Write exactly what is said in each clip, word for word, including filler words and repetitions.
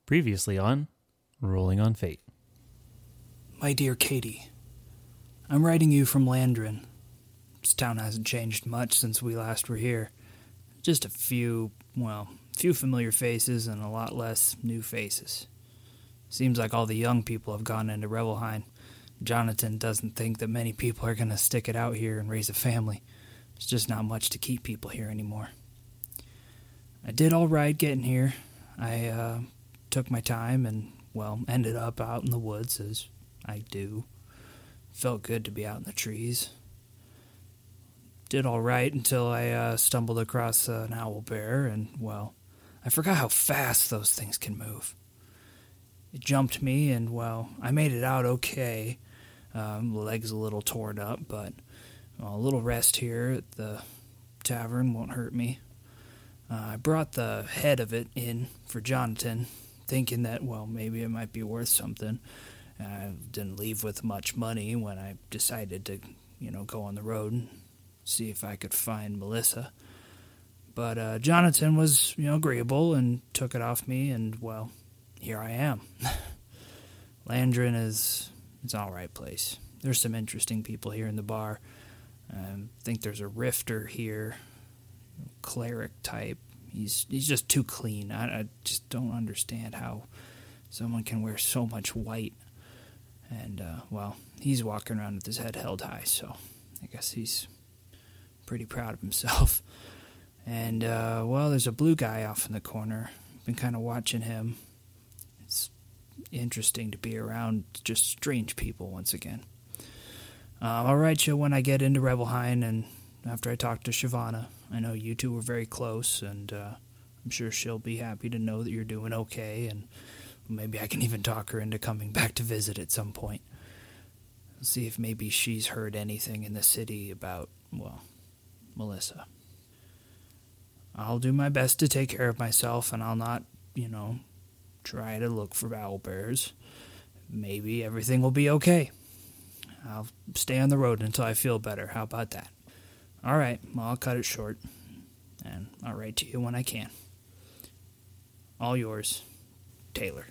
Previously on Rolling on Fate. My dear Katie, I'm writing you from Landrin. This town hasn't changed much since we last were here. Just a few, well, few familiar faces and a lot less new faces. Seems like all the young people have gone into Revelheim. Jonathan doesn't think that many people are going to stick it out here and raise a family. There's just not much to keep people here anymore. I did all right getting here. I uh, took my time and, well, ended up out in the woods, as I do. Felt good to be out in the trees. Did all right until I uh, stumbled across uh, an owl bear, and, well, I forgot how fast those things can move. It jumped me, and, well, I made it out okay. Um, legs a little torn up, but well, a little rest here at the tavern won't hurt me. Uh, I brought the head of it in for Jonathan, thinking that, well, maybe it might be worth something. I didn't leave with much money when I decided to, you know, go on the road and see if I could find Melissa. But uh, Jonathan was, you know, agreeable and took it off me, and, well, here I am. Landrin is it's an all right place. There's some interesting people here in the bar. I think there's a rifter here, cleric type. He's he's just too clean. I, I just don't understand how someone can wear so much white. And, uh, well, he's walking around with his head held high, so I guess he's pretty proud of himself. And, uh, well, there's a blue guy off in the corner. Been kind of watching him. It's interesting to be around just strange people once again. Uh, I'll write you when I get into Revelheim and after I talk to Shyvana. I know you two were very close, and uh, I'm sure she'll be happy to know that you're doing okay, and maybe I can even talk her into coming back to visit at some point. See if maybe she's heard anything in the city about, well, Melissa. I'll do my best to take care of myself, and I'll not, you know, try to look for owlbears. Maybe everything will be okay. I'll stay on the road until I feel better. How about that? All right, well, I'll cut it short, and I'll write to you when I can. All yours, Taylor.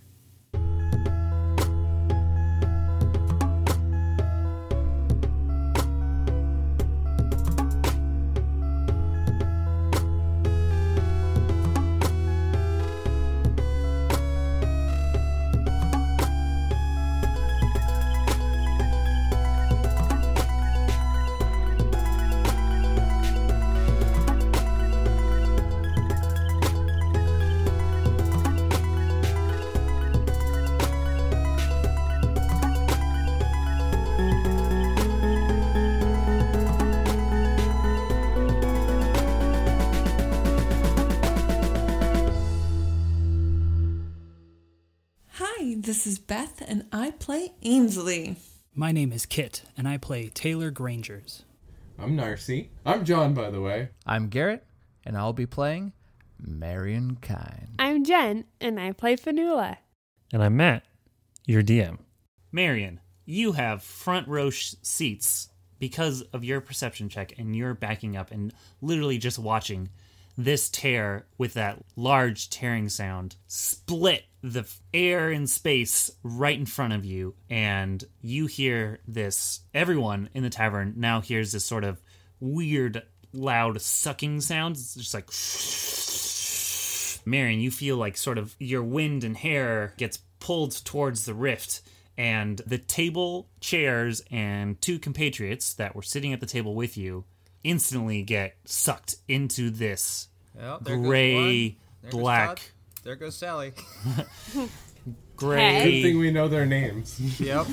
This is Beth, and I play Ainsley. My name is Kit, and I play Taylor Grangers. I'm Narcy. I'm John, by the way. I'm Garrett, and I'll be playing Marion Kine. I'm Jen, and I play Fanula. And I'm Matt, your D M. Marion, you have front row sh- seats because of your perception check, and you're backing up and literally just watching this tear with that large tearing sound split the air and space right in front of you, and you hear this. Everyone in the tavern now hears this sort of weird, loud sucking sound. It's just like Marion, you feel like sort of your wind and hair gets pulled towards the rift, and the table, chairs, and two compatriots that were sitting at the table with you instantly get sucked into this well, there gray, goes there black... Goes there goes Sally. Gray... Good thing we know their names. Yep.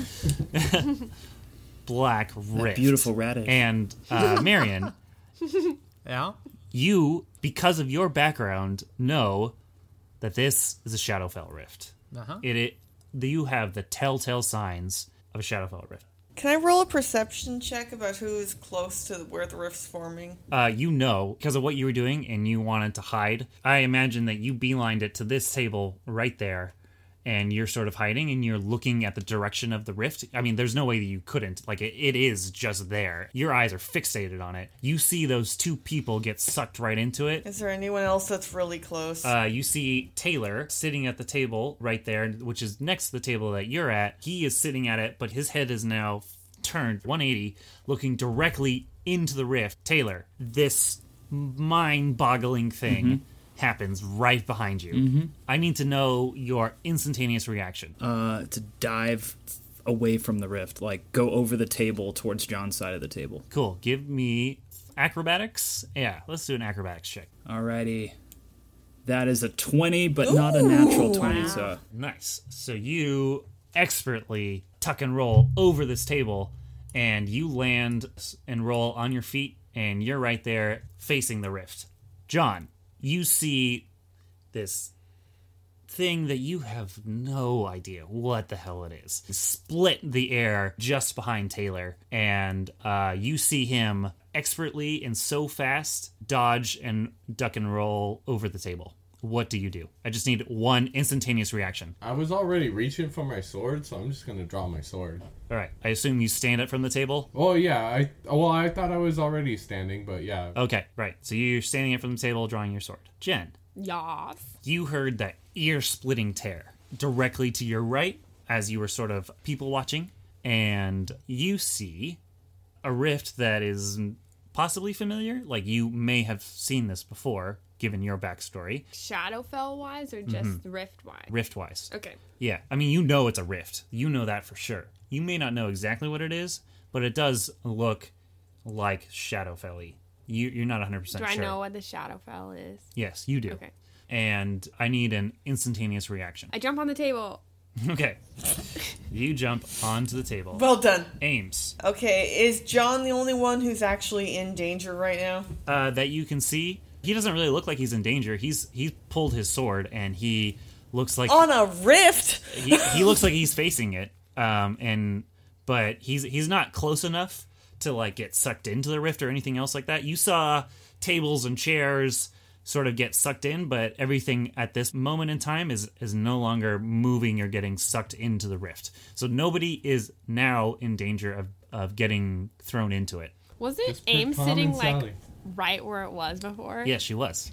Black rift. That beautiful radish. And, uh, Marion... Yeah? You, because of your background, know that this is a Shadowfell rift. Uh-huh. It, it You have the telltale signs of a Shadowfell rift. Can I roll a perception check about who is close to where the rift's forming? Uh, you know, because of what you were doing and you wanted to hide. I imagine that you beelined it to this table right there, and you're sort of hiding and you're looking at the direction of the rift. I mean, there's no way that you couldn't. Like, it, it is just there. Your eyes are fixated on it. You see those two people get sucked right into it. Is there anyone else that's really close? Uh, you see Taylor sitting at the table right there, which is next to the table that you're at. He is sitting at it, but his head is now turned one eighty, looking directly into the rift. Taylor, this mind-boggling thing mm-hmm. happens right behind you. Mm-hmm. I need to know your instantaneous reaction. Uh, to dive away from the rift, like go over the table towards John's side of the table. Cool. Give me acrobatics. Yeah, let's do an acrobatics check. Alrighty. That is a twenty, but Ooh, not a natural twenty. Wow. So nice. So you expertly tuck and roll over this table, and you land and roll on your feet, and you're right there facing the rift. John, you see this thing that you have no idea what the hell it is. Split the air just behind Taylor, and uh, you see him expertly and so fast dodge and duck and roll over the table. What do you do? I just need one instantaneous reaction. I was already reaching for my sword, so I'm just going to draw my sword. All right. I assume you stand up from the table? Oh, yeah. I Well, I thought I was already standing, but yeah. Okay, right. So you're standing up from the table, drawing your sword. Jen. Yas. You heard that ear-splitting tear directly to your right as you were sort of people watching, and you see a rift that is possibly familiar. Like, you may have seen this before, given your backstory. Shadowfell-wise or just mm-hmm. Rift-wise? Rift-wise. Okay. Yeah. I mean, you know it's a rift. You know that for sure. You may not know exactly what it is, but it does look like Shadowfell-y. You, you're not one hundred percent sure. sure. Do I know what the Shadowfell is? Yes, you do. Okay. And I need an instantaneous reaction. I jump on the table. Okay. You jump onto the table. Well done. Ames. Okay, is John the only one who's actually in danger right now? Uh, that you can see. He doesn't really look like he's in danger. He's he's pulled his sword, and he looks like... On a rift? he, he looks like he's facing it, um, and but he's he's not close enough to like get sucked into the rift or anything else like that. You saw tables and chairs sort of get sucked in, but everything at this moment in time is is no longer moving or getting sucked into the rift. So nobody is now in danger of, of getting thrown into it. Was it Ames sitting like right where it was before? Yes, she was.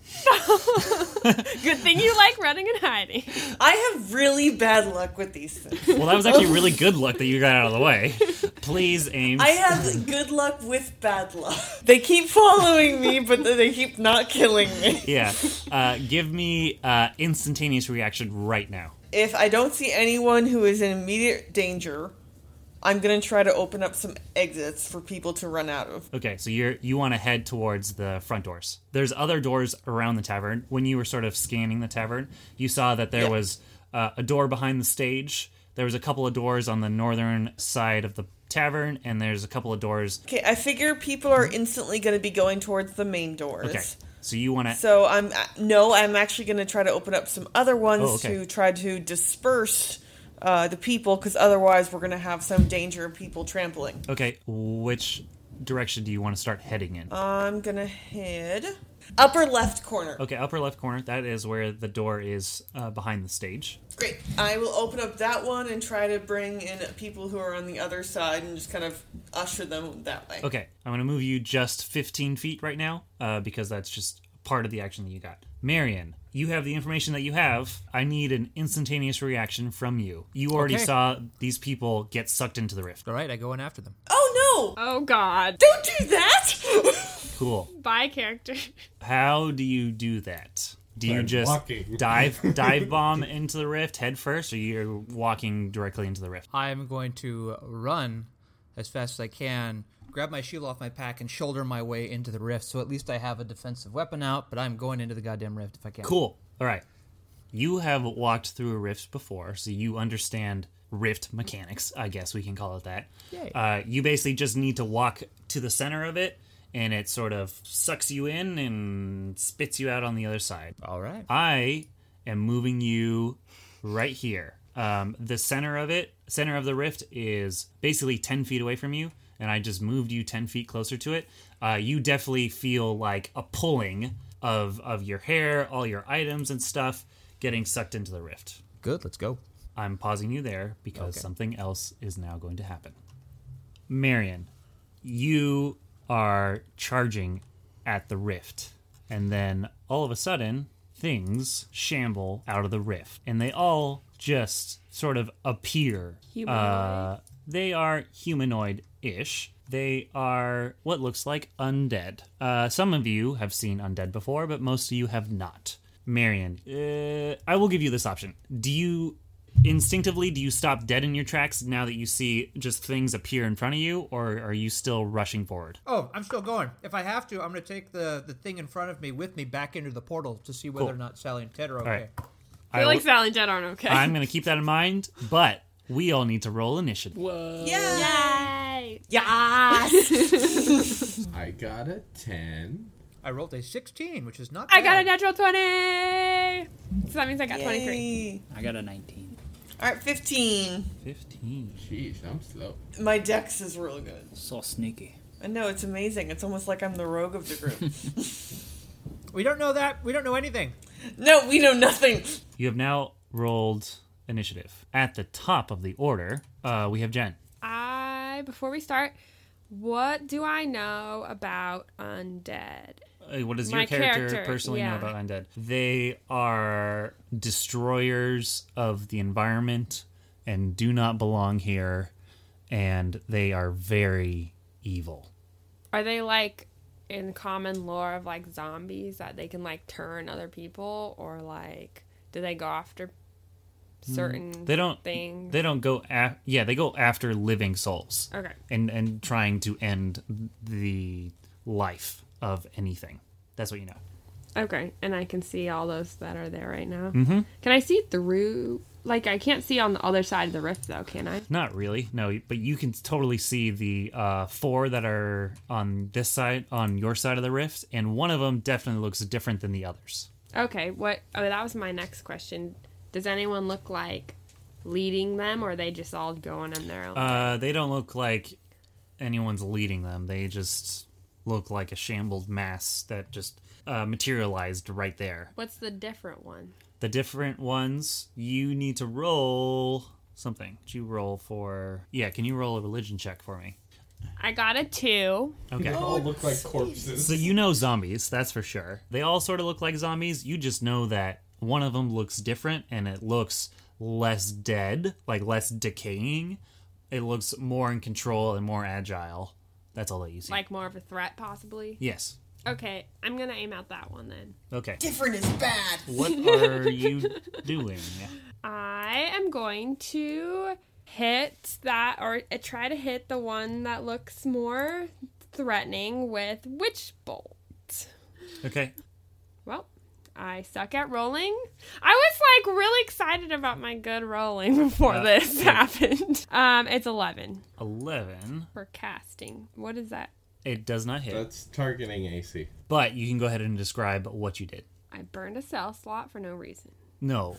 Good thing you like running and hiding. I have really bad luck with these things. Well, that was actually really good luck that you got out of the way. Please, Ames. I have good luck with bad luck. They keep following me, but they keep not killing me. Yeah. Uh, give me uh, instantaneous reaction right now. If I don't see anyone who is in immediate danger, I'm going to try to open up some exits for people to run out of. Okay, so you're you want to head towards the front doors. There's other doors around the tavern. When you were sort of scanning the tavern, you saw that there yep. was uh, a door behind the stage. There was a couple of doors on the northern side of the tavern, and there's a couple of doors. Okay, I figure people are instantly going to be going towards the main doors. Okay, so you want to... So I'm no, I'm actually going to try to open up some other ones oh, okay. to try to disperse Uh, the people, because otherwise we're going to have some danger of people trampling. Okay, which direction do you want to start heading in? I'm going to head upper left corner. Okay, upper left corner. That is where the door is uh, behind the stage. Great. I will open up that one and try to bring in people who are on the other side and just kind of usher them that way. Okay, I'm going to move you just fifteen feet right now, uh, because that's just part of the action that you got. Marion, you have the information that you have. I need an instantaneous reaction from you. You already okay. saw these people get sucked into the rift. All right, I go in after them. Oh, no! Oh, God. Don't do that! Cool. Bye, character. How do you do that? Do you I'm just walking. dive dive bomb into the rift head first, or you're walking directly into the rift? I'm going to run as fast as I can, grab my shield off my pack, and shoulder my way into the rift, so at least I have a defensive weapon out, but I'm going into the goddamn rift if I can. Cool. All right. You have walked through a rift before, so you understand rift mechanics, I guess we can call it that. Yay. Uh, you basically just need to walk to the center of it, and it sort of sucks you in and spits you out on the other side. All right. I am moving you right here. Um, the center of it, center of the rift is basically ten feet away from you, and I just moved you ten feet closer to it. Uh, you definitely feel like a pulling of, of your hair, all your items and stuff getting sucked into the rift. Good, let's go. I'm pausing you there because Okay. something else is now going to happen. Marion, you are charging at the rift, and then all of a sudden, things shamble out of the rift, and they all just sort of appear. Humanoid? Uh, they are humanoid-ish. They are what looks like undead. Uh, some of you have seen undead before, but most of you have not. Marion, uh, I will give you this option. Do you instinctively do you stop dead in your tracks now that you see just things appear in front of you, or are you still rushing forward? Oh, I'm still going. If I have to, I'm going to take the, the thing in front of me with me back into the portal to see whether Cool. or not Sally and Ted are okay. All right. I feel I like will- Sally and Ted aren't okay. I'm going to keep that in mind, but we all need to roll initiative. Yay! Yes! I got a ten. I rolled a sixteen, which is not I got a bad. natural twenty! So that means I got twenty-three. Yay. I got a nineteen. All right, fifteen. fifteen. Sheesh, I'm slow. My dex is really good. So sneaky. I know, it's amazing. It's almost like I'm the rogue of the group. We don't know that. We don't know anything. No, we know nothing. You have now rolled initiative. At the top of the order, uh, we have Jen. I, before we start, what do I know about undead? Uh, what does My your character, character, personally know yeah. about undead? They are destroyers of the environment and do not belong here, and they are very evil. Are they like in common lore of like zombies that they can like turn other people, or like do they go after certain They don't. things? They don't go. Af- yeah, they go after living souls. Okay. And and trying to end the life of anything. That's what you know. Okay, and I can see all those that are there right now. Mm-hmm. Can I see through? Like, I can't see on the other side of the rift, though, can I? Not really, no. But you can totally see the uh, four that are on this side, on your side of the rift, and one of them definitely looks different than the others. Okay, what? Oh, that was my next question. Does anyone look like leading them, or are they just all going in their own? Uh, they don't look like anyone's leading them. They just look like a shambled mass that just uh, materialized right there. What's the different one? The different ones, you need to roll something. Did you roll for... Yeah, can you roll a religion check for me? I got a two. Okay. They all look like corpses. So you know zombies, that's for sure. They all sort of look like zombies. You just know that one of them looks different, and it looks less dead, like less decaying. It looks more in control and more agile. That's all that you see. Like more of a threat, possibly. Yes. Okay, I'm gonna aim out that one then. Okay. Different is bad. What are you doing? I am going to hit that, or uh, try to hit the one that looks more threatening with Witch Bolt. Okay. Well, I suck at rolling. I was like really excited about my good rolling before Uh, this yeah. happened. Um, it's eleven eleven. for casting. What is that? It does not hit. That's targeting A C. But you can go ahead and describe what you did. I burned a cell slot for no reason. No.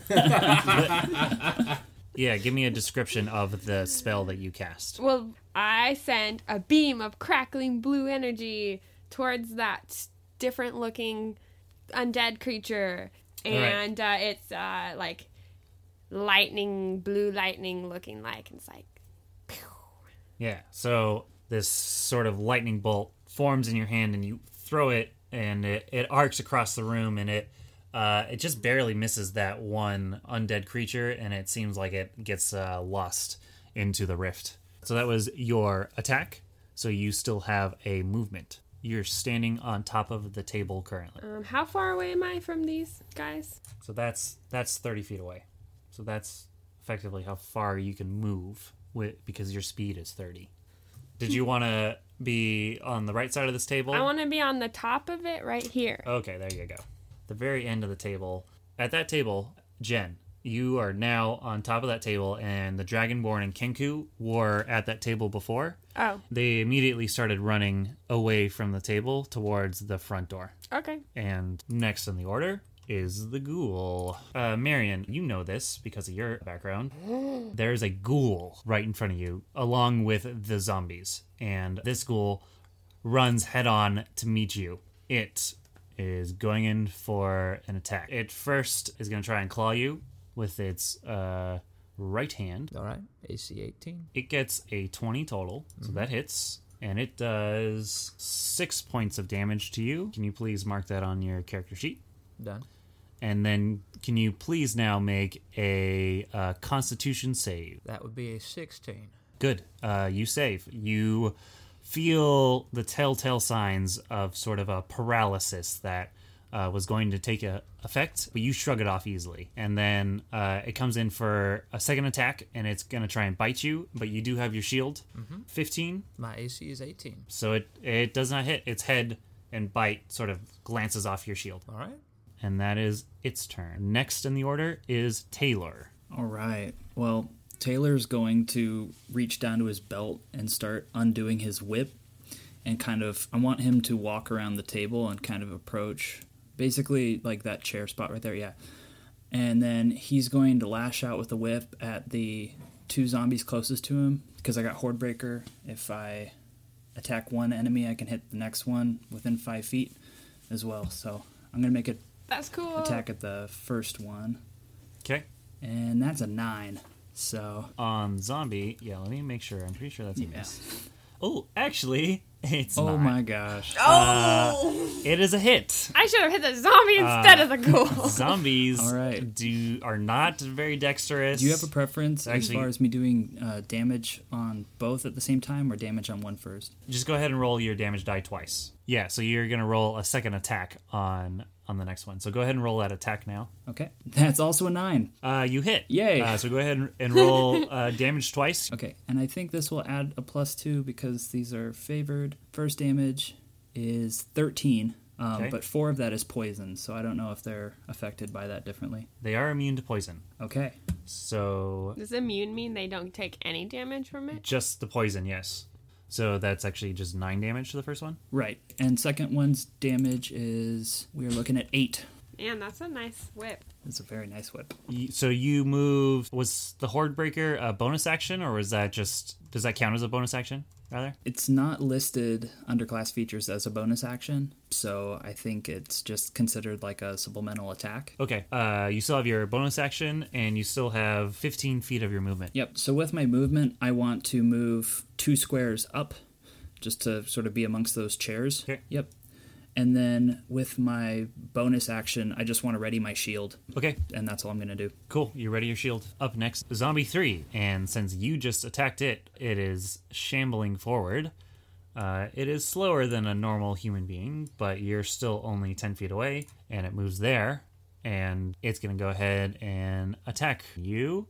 Yeah, give me a description of the spell that you cast. Well, I sent a beam of crackling blue energy towards that different looking undead creature. All right. And uh, it's uh, like lightning, blue lightning looking like. And it's like, pew. Yeah, so this sort of lightning bolt forms in your hand, and you throw it, and it, it arcs across the room, and it uh, it just barely misses that one undead creature, and it seems like it gets uh, lost into the rift. So that was your attack, so you still have a movement. You're standing on top of the table currently. Um, how far away am I from these guys? So that's that's thirty feet away. So that's effectively how far you can move with, because your speed is thirty. Did you want to be on the right side of this table? I want to be on the top of it right here. Okay, there you go. The very end of the table. At that table, Jen, you are now on top of that table, and the Dragonborn and Kenku were at that table before. Oh, They immediately started running away from the table towards the front door. okay. And next in the order is the ghoul. Uh, Marion, you know this because of your background. There's a ghoul right in front of you, along with the zombies. And this ghoul runs head on to meet you. It is going in for an attack. It first is going to try and claw you with its uh, right hand. All right. A C eighteen. It gets a twenty total, so that hits. And it does six points of damage to you. Can you please mark that on your character sheet? Done. And then can you please now make a uh, Constitution save? That would be a sixteen. Good. Uh, you save. You feel the telltale signs of sort of a paralysis that uh, was going to take a effect, but you shrug it off easily. And then uh, it comes in for a second attack, and it's going to try and bite you, but you do have your shield. Mm-hmm. fifteen. My A C is eighteen. So it, it does not hit. Its head and bite sort of glances off your shield. All right. And that is its turn. Next in the order is Taylor. All right. Well, Taylor's going to reach down to his belt and start undoing his whip. And kind of, I want him to walk around the table and kind of approach, basically like that chair spot right there, yeah. And then he's going to lash out with the whip at the two zombies closest to him, because I got Hordebreaker. If I attack one enemy, I can hit the next one within five feet as well. So I'm going to make it That's cool. attack at the first one. Okay. And that's a nine. So On zombie, yeah, let me make sure. I'm pretty sure that's a yeah. miss. Oh, actually, it's Oh not. my gosh. Oh! It is a hit. I should have hit the zombie instead of the ghoul. Zombies All right. do are not very dexterous. Do you have a preference Actually- as far as me doing uh, damage on both at the same time or damage on one first? Just go ahead and roll your damage die twice. Yeah, so you're going to roll a second attack on on the next one. So go ahead and roll that attack now. Okay. That's also a nine. Uh, you hit. Yay. Uh, so go ahead and, and roll uh, damage twice. Okay. And I think this will add a plus two because these are favored. First damage is thirteen, um, Okay. but four of that is poison, so I don't know if they're affected by that differently. They are immune to poison. Okay. So Does immune mean they don't take any damage from it? just the poison, yes. So that's actually just nine damage to the first one. Right. And second one's damage is, we're looking at eight. Man, that's a nice whip. It's a very nice whip. You- So you move. Was the Horde Breaker a bonus action, or was that just? Does that count as a bonus action? Rather. It's not listed under class features as a bonus action, so I think it's just considered like a supplemental attack. Okay. Uh, you still have your bonus action, and you still have fifteen feet of your movement. Yep, so with my movement, I want to move two squares up just to sort of be amongst those chairs. Okay. Yep. And then with my bonus action, I just want to ready my shield, Okay. and that's all I'm going to do. Cool. You ready your shield. Up next, Zombie three, and since you just attacked it, it is shambling forward. Uh, it is slower than a normal human being, but you're still only ten feet away, and it moves there, and it's going to go ahead and attack you.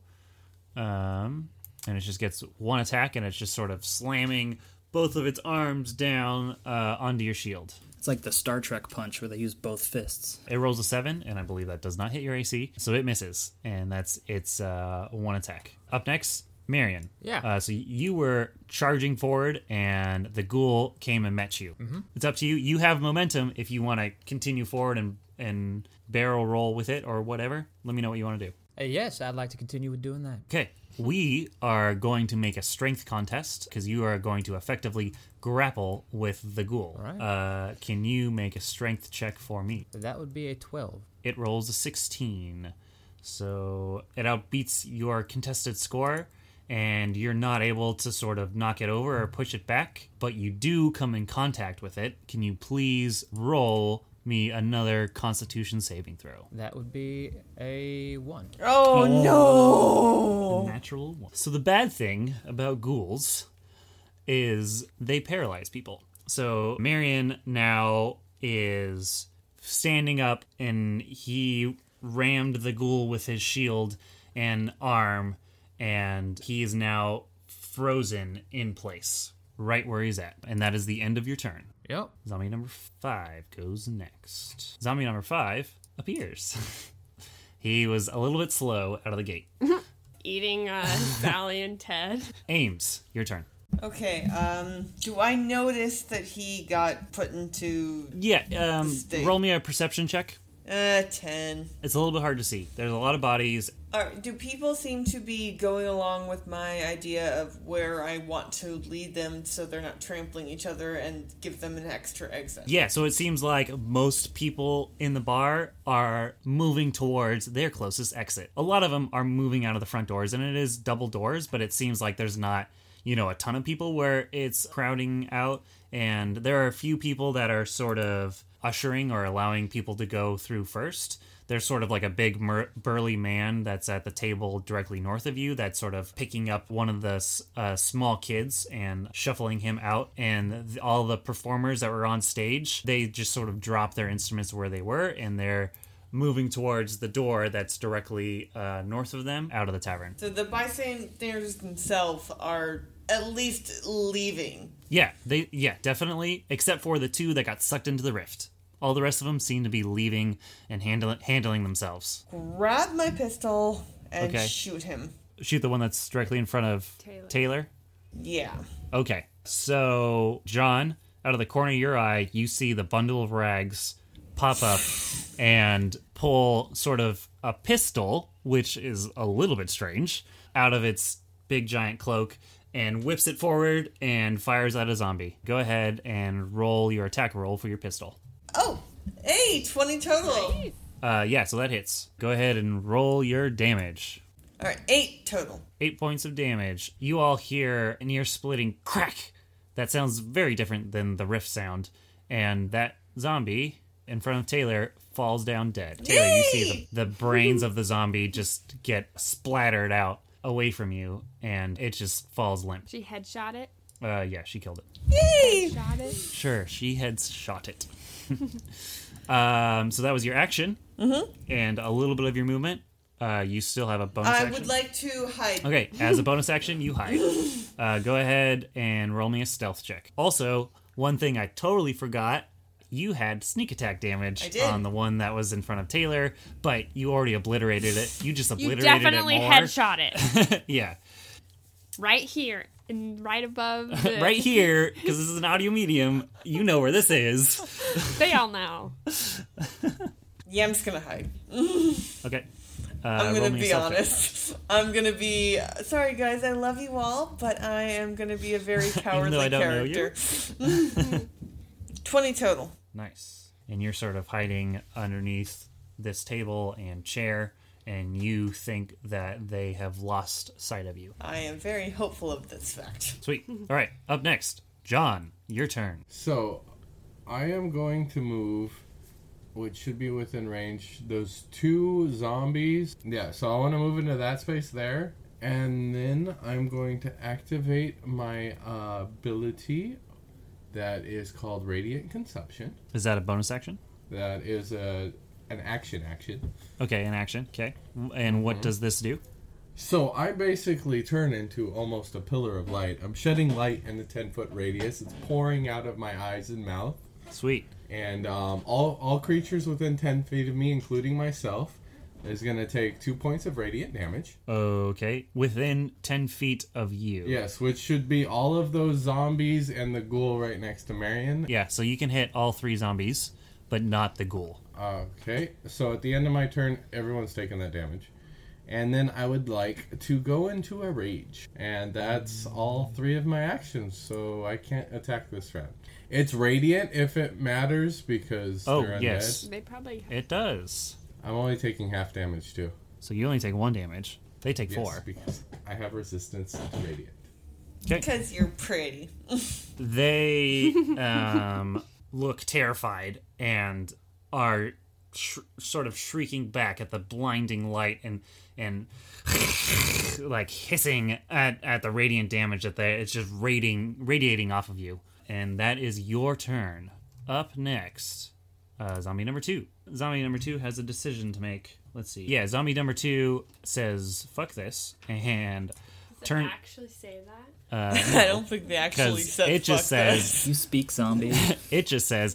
Um, and it just gets one attack, and it's just sort of slamming both of its arms down uh, onto your shield. It's like the Star Trek punch where they use both fists. It rolls a seven, and I believe that does not hit your A C, so it misses, and that's its uh, one attack. Up next, Marion. Yeah. Uh, so you were charging forward, and the ghoul came and met you. Mm-hmm. It's up to you. You have momentum if you want to continue forward and and barrel roll with it or whatever. Let me know what you want to do. Uh, yes, I'd like to continue with doing that. Okay. We are going to make a strength contest because you are going to effectively grapple with the ghoul. All right. Uh, can you make a strength check for me? That would be a twelve. It rolls a sixteen. So it outbeats your contested score, and you're not able to sort of knock it over or push it back, but you do come in contact with it. Can you please roll me another Constitution saving throw? That would be a one. Oh, no! A natural one. So the bad thing about ghouls is they paralyze people. So Marion now is standing up, and he rammed the ghoul with his shield and arm, and he is now frozen in place right where he's at. And that is the end of your turn. Yep. Zombie number five goes next. Zombie number five appears. He was a little bit slow out of the gate. Eating uh, Sally and Ted. Ames, your turn. Okay, um, do I notice that he got put into, Yeah, um, Stay. roll me a perception check. uh, ten? It's a little bit hard to see. There's a lot of bodies, All right, do people seem to be going along with my idea of where I want to lead them so they're not trampling each other and give them an extra exit? Yeah, so it seems like most people in the bar are moving towards their closest exit. A lot of them are moving out of the front doors, and it is double doors, but it seems like there's not, you know, a ton of people where it's crowding out, and there are a few people that are sort of ushering or allowing people to go through first. There's sort of like a big mur- burly man that's at the table directly north of you that's sort of picking up one of the uh, small kids and shuffling him out. And th- all the performers that were on stage, they just sort of drop their instruments where they were, and they're moving towards the door that's directly uh, north of them out of the tavern. So the bystanders themselves are at least leaving. Yeah, they yeah, definitely, except for the two that got sucked into the rift. All the rest of them seem to be leaving and handle- handling themselves. Grab my pistol and Okay. shoot him. Shoot the one that's directly in front of Taylor. Taylor? Yeah. Okay. So, John, out of the corner of your eye, you see the bundle of rags pop up and pull sort of a pistol, which is a little bit strange, out of its big giant cloak and whips it forward and fires at a zombie. Go ahead and roll your attack roll for your pistol. Oh, hey, twenty total. Uh, yeah, so that hits. Go ahead and roll your damage. All right, eight total. Eight points of damage. You all hear an ear-splitting crack. That sounds very different than the rift sound. And that zombie in front of Taylor falls down dead. Taylor, you see the, the brains of the zombie just get splattered out away from you, and it just falls limp. She headshot it. Uh, yeah, she killed it. Yay! Shot it. Sure, she had shot it. um, so that was your action, mm-hmm. and a little bit of your movement. Uh, you still have a bonus I action. would like to hide. Okay, as a bonus action, you hide. Uh, go ahead and roll me a stealth check. Also, one thing I totally forgot, you had sneak attack damage I did. on the one that was in front of Taylor, but you already obliterated it. You just You obliterated definitely it more. headshot it. Yeah. Right here. And right above the... Right here, because this is an audio medium, you know where this is. They all know. Yeah, I'm just gonna hide. Okay. Uh, I'm roll gonna me a be stealth check. honest. I'm gonna be sorry, guys. I love you all, but I am gonna be a very cowardly I don't know you. character. Twenty total. Nice. And you're sort of hiding underneath this table and chair, and you think that they have lost sight of you. I am very hopeful of this fact. Sweet. All right, up next, John, your turn. So, I am going to move, which should be within range, those two zombies. Yeah, so I want to move into that space there. And then I'm going to activate my uh, ability that is called Radiant Consumption. Is that a bonus action? That is a an action action. Okay, an action. Okay. And what does this do? So I basically turn into almost a pillar of light. I'm shedding light in the ten-foot radius. It's pouring out of my eyes and mouth. Sweet. And um, all, all creatures within ten feet of me, including myself, is going to take two points of radiant damage. Okay. Within ten feet of you. Yes, which should be all of those zombies and the ghoul right next to Marion. Yeah, so you can hit all three zombies, but not the ghoul. Okay, so at the end of my turn, everyone's taking that damage. And then I would like to go into a rage. And that's all three of my actions, so I can't attack this round. It's radiant if it matters, because Oh, they're undead. yes. They probably... It does. I'm only taking half damage, too. So you only take one damage. They take Yes, four. because I have resistance to radiant. Okay. Because you're pretty. They um, look terrified and are sh- sort of shrieking back at the blinding light and and like hissing at, at the radiant damage that they it's just radiating radiating off of you. And that is your turn. Up next, uh, zombie number two. Zombie number two has a decision to make. Let's see. Yeah, zombie number two says "fuck this" and Does turn. it actually say that? Uh, I don't think they actually because said it just fuck says this. You speak zombie. it just says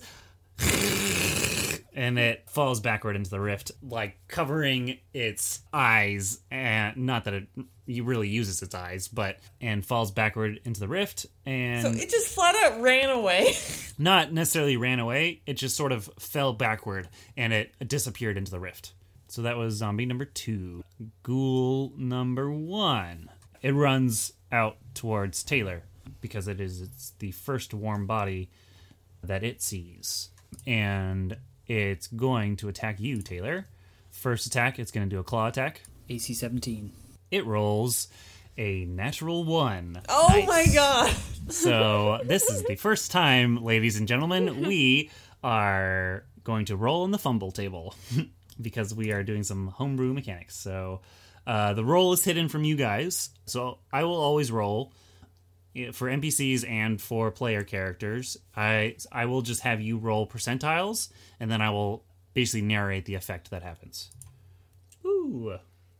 and it falls backward into the rift, like covering its eyes, and not that it you really uses its eyes, but and falls backward into the rift, and So it just flat out ran away. not necessarily ran away, it just sort of fell backward and it disappeared into the rift. So that was zombie number two. Ghoul number one. It runs out towards Taylor because it is it's the first warm body that it sees. And it's going to attack you, Taylor. First attack, it's going to do a claw attack. A C seventeen. It rolls a natural one. Oh Nice. my god. So this is the first time, ladies and gentlemen, we are going to roll on the fumble table because we are doing some homebrew mechanics. So uh, the roll is hidden from you guys. So I will always roll for N P Cs and for player characters. I I will just have you roll percentiles, and then I will basically narrate the effect that happens. Ooh.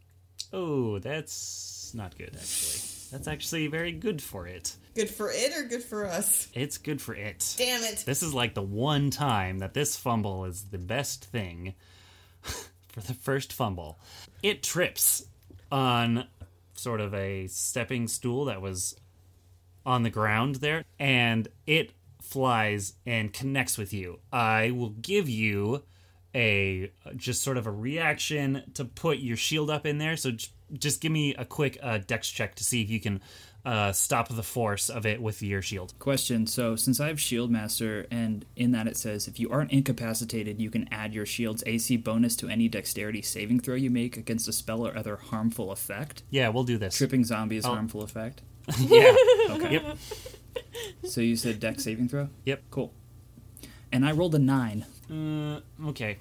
Oh, that's not good, actually. That's actually very good for it. Good for it or good for us? It's good for it. Damn it. This is like the one time that this fumble is the best thing for the first fumble. It trips on sort of a stepping stool that was on the ground there, and it flies and connects with you. I will give you a just sort of a reaction to put your shield up in there. So j- just give me a quick uh, dex check to see if you can uh, stop the force of it with your shield. Question, so since I have Shield Master, and in that it says, if you aren't incapacitated, you can add your shield's A C bonus to any dexterity saving throw you make against a spell or other harmful effect. Yeah, we'll do this. Tripping zombie is Oh. harmful effect. Yeah. Okay. Yep. So you said dex saving throw? Yep. Cool. And I rolled a nine. Uh, okay.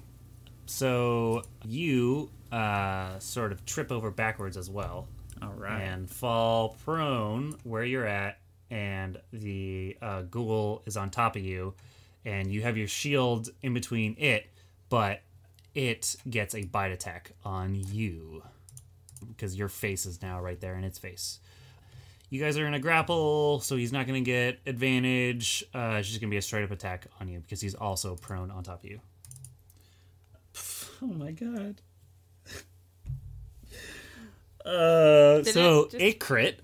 So you uh, sort of trip over backwards as well. All right. And fall prone where you're at, and the uh, ghoul is on top of you, and you have your shield in between it, but it gets a bite attack on you because your face is now right there in its face. You guys are in a grapple, so he's not going to get advantage. Uh, it's just going to be a straight-up attack on you because he's also prone on top of you. Oh my god. Uh, Did so it just- it crit.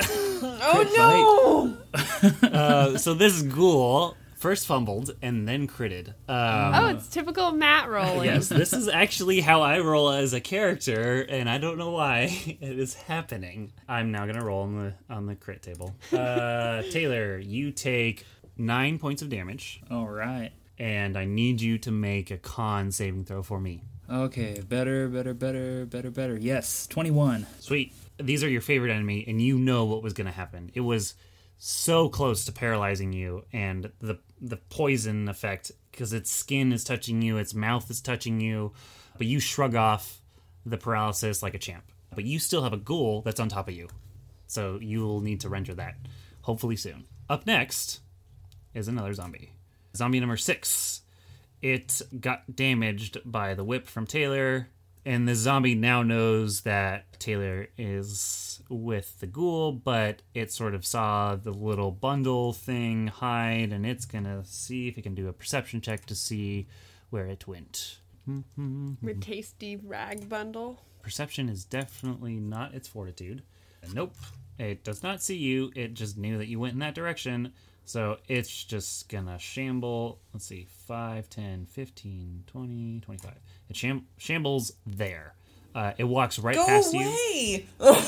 Oh no! uh, so this ghoul first fumbled and then critted. Um, Oh, it's typical Matt rolling. yes, this is actually how I roll as a character, and I don't know why it is happening. I'm now gonna roll on the on the crit table. Uh, Taylor, you take nine points of damage, All right. and I need you to make a con saving throw for me. Okay, better, better, better, better, better. Yes, twenty-one. Sweet. These are your favorite enemy, and you know what was gonna happen. It was so close to paralyzing you, and the the poison effect, because its skin is touching you, its mouth is touching you, but you shrug off the paralysis like a champ. But you still have a ghoul that's on top of you, so you will need to render that, hopefully soon. Up next is another zombie. Zombie number six. It got damaged by the whip from Taylor, and the zombie now knows that Taylor is with the ghoul, but it sort of saw the little bundle thing hide, and it's gonna see if it can do a perception check to see where it went. With tasty rag bundle. Perception is definitely not its fortitude. Nope. It does not see you. It just knew that you went in that direction. So it's just gonna shamble. Let's see. five, ten, fifteen, twenty, twenty-five. It sham- shambles there. Uh, it walks right Go past you. away!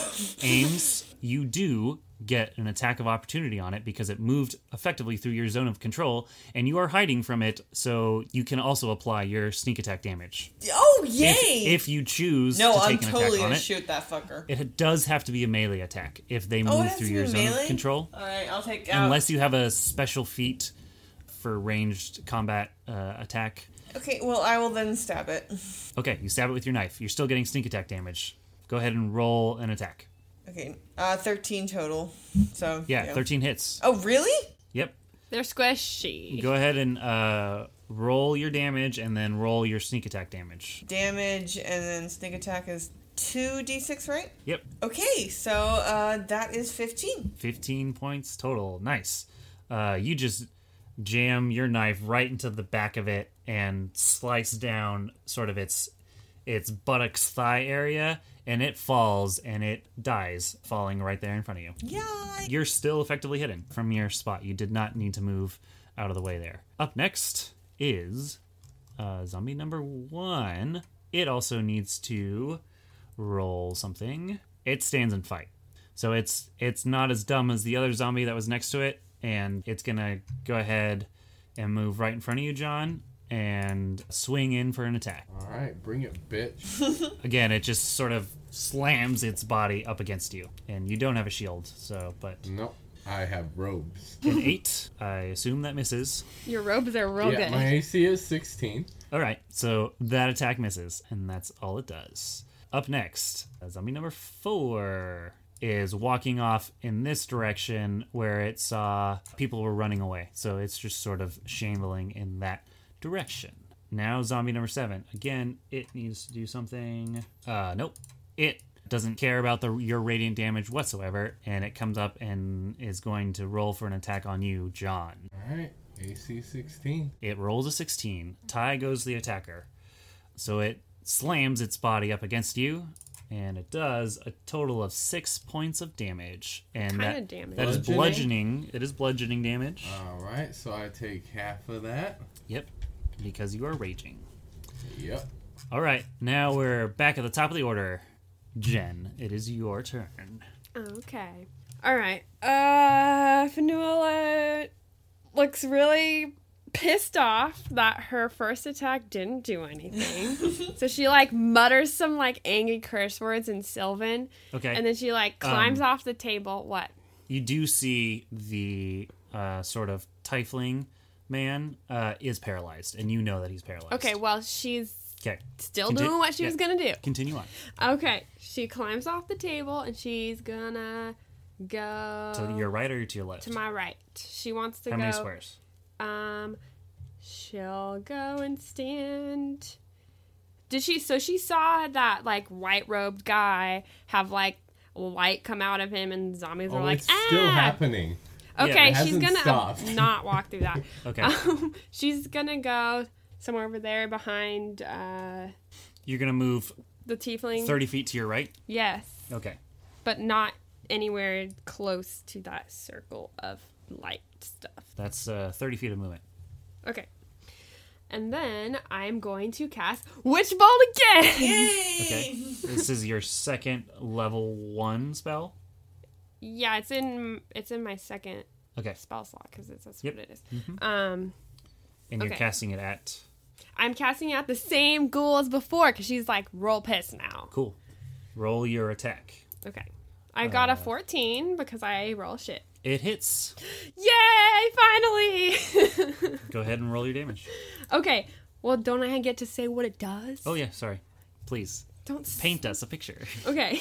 Aims. You do get an attack of opportunity on it because it moved effectively through your zone of control, and you are hiding from it, so you can also apply your sneak attack damage. Oh yay! If, if you choose no, to I'm take an totally attack on gonna it, shoot that fucker. it does have to be a melee attack if they move Oh, it has through to your be zone melee? of control. All right, I'll take out. Unless you have a special feat for ranged combat uh, attack. Okay, well I will then stab it. Okay, you stab it with your knife. You're still getting sneak attack damage. Go ahead and roll an attack. Okay, uh, thirteen total. So Yeah, thirteen hits. Oh really? Yep. They're squishy. Go ahead and uh, roll your damage and then roll your sneak attack damage. Damage and then sneak attack is two d six, right? Yep. Okay, so uh, that is fifteen. fifteen points total. Nice. Uh, you just jam your knife right into the back of it and slice down sort of its its buttocks thigh area, and it falls and it dies, falling right there in front of you. Yeah. You're still effectively hidden from your spot. You did not need to move out of the way there. Up next is uh, zombie number one. it also needs to roll something. It stands and fight. So it's it's not as dumb as the other zombie that was next to it, and it's going to go ahead and move right in front of you, John, and swing in for an attack. All right, bring it, bitch. Again, it just sort of slams its body up against you, and you don't have a shield, so, but Nope, I have robes. an eight, I assume that misses. Your robes are real Yeah, good. my A C is sixteen. All right, so that attack misses, and that's all it does. Up next, zombie number four is walking off in this direction where it saw people were running away. So it's just sort of shambling in that direction. Now zombie number seven. Again, it needs to do something. Uh, nope. It doesn't care about the your radiant damage whatsoever, and it comes up and is going to roll for an attack on you, John. All right, A C sixteen. It rolls a sixteen. Tie goes the attacker. So it slams its body up against you, and it does a total of six points of damage. And Kinda that, damage. that is Bludgeoning? bludgeoning. It is bludgeoning damage. All right, so I take half of that. Yep, because you are raging. Yep. All right, now we're back at the top of the order. Jen, it is your turn. Okay. All right. Uh, Fanula looks really pissed off that her first attack didn't do anything. So she like mutters some like angry curse words in Sylvan, Okay. and then she like climbs Um, off the table. What? You do see the uh, sort of tiefling man uh, is paralyzed, and you know that he's paralyzed. Okay, well she's Okay. still Conti- doing what she yeah. was gonna do. Continue on. Okay, she climbs off the table and she's gonna go To your right or to your left? to my right. She wants to How go. many squares? Um, she'll go and stand. Did she? So she saw that like white robed guy have like light come out of him, and zombies Oh, were like, it's ah! still happening. Okay, it she's hasn't gonna stopped. not walk through that. Okay. Um, she's gonna go somewhere over there behind uh, You're going to move the tiefling. thirty feet to your right? Yes, Okay. but not anywhere close to that circle of light stuff. That's uh, thirty feet of movement. Okay. And then I'm going to cast Witch Bolt again. Okay. This is your second level one spell? Yeah, it's in it's in my second Okay. spell slot because that's Yep. what it is. Um, And you're Okay. casting it at... I'm casting out the same ghoul as before because she's like roll piss now. Cool. Roll your attack. Okay. I got Uh. a fourteen because I roll shit. It hits. Yay! Finally. Go ahead and roll your damage. Okay. Well, don't I get to say what it does? Oh, yeah. Sorry. Please. Don't s- Paint us a picture. Okay.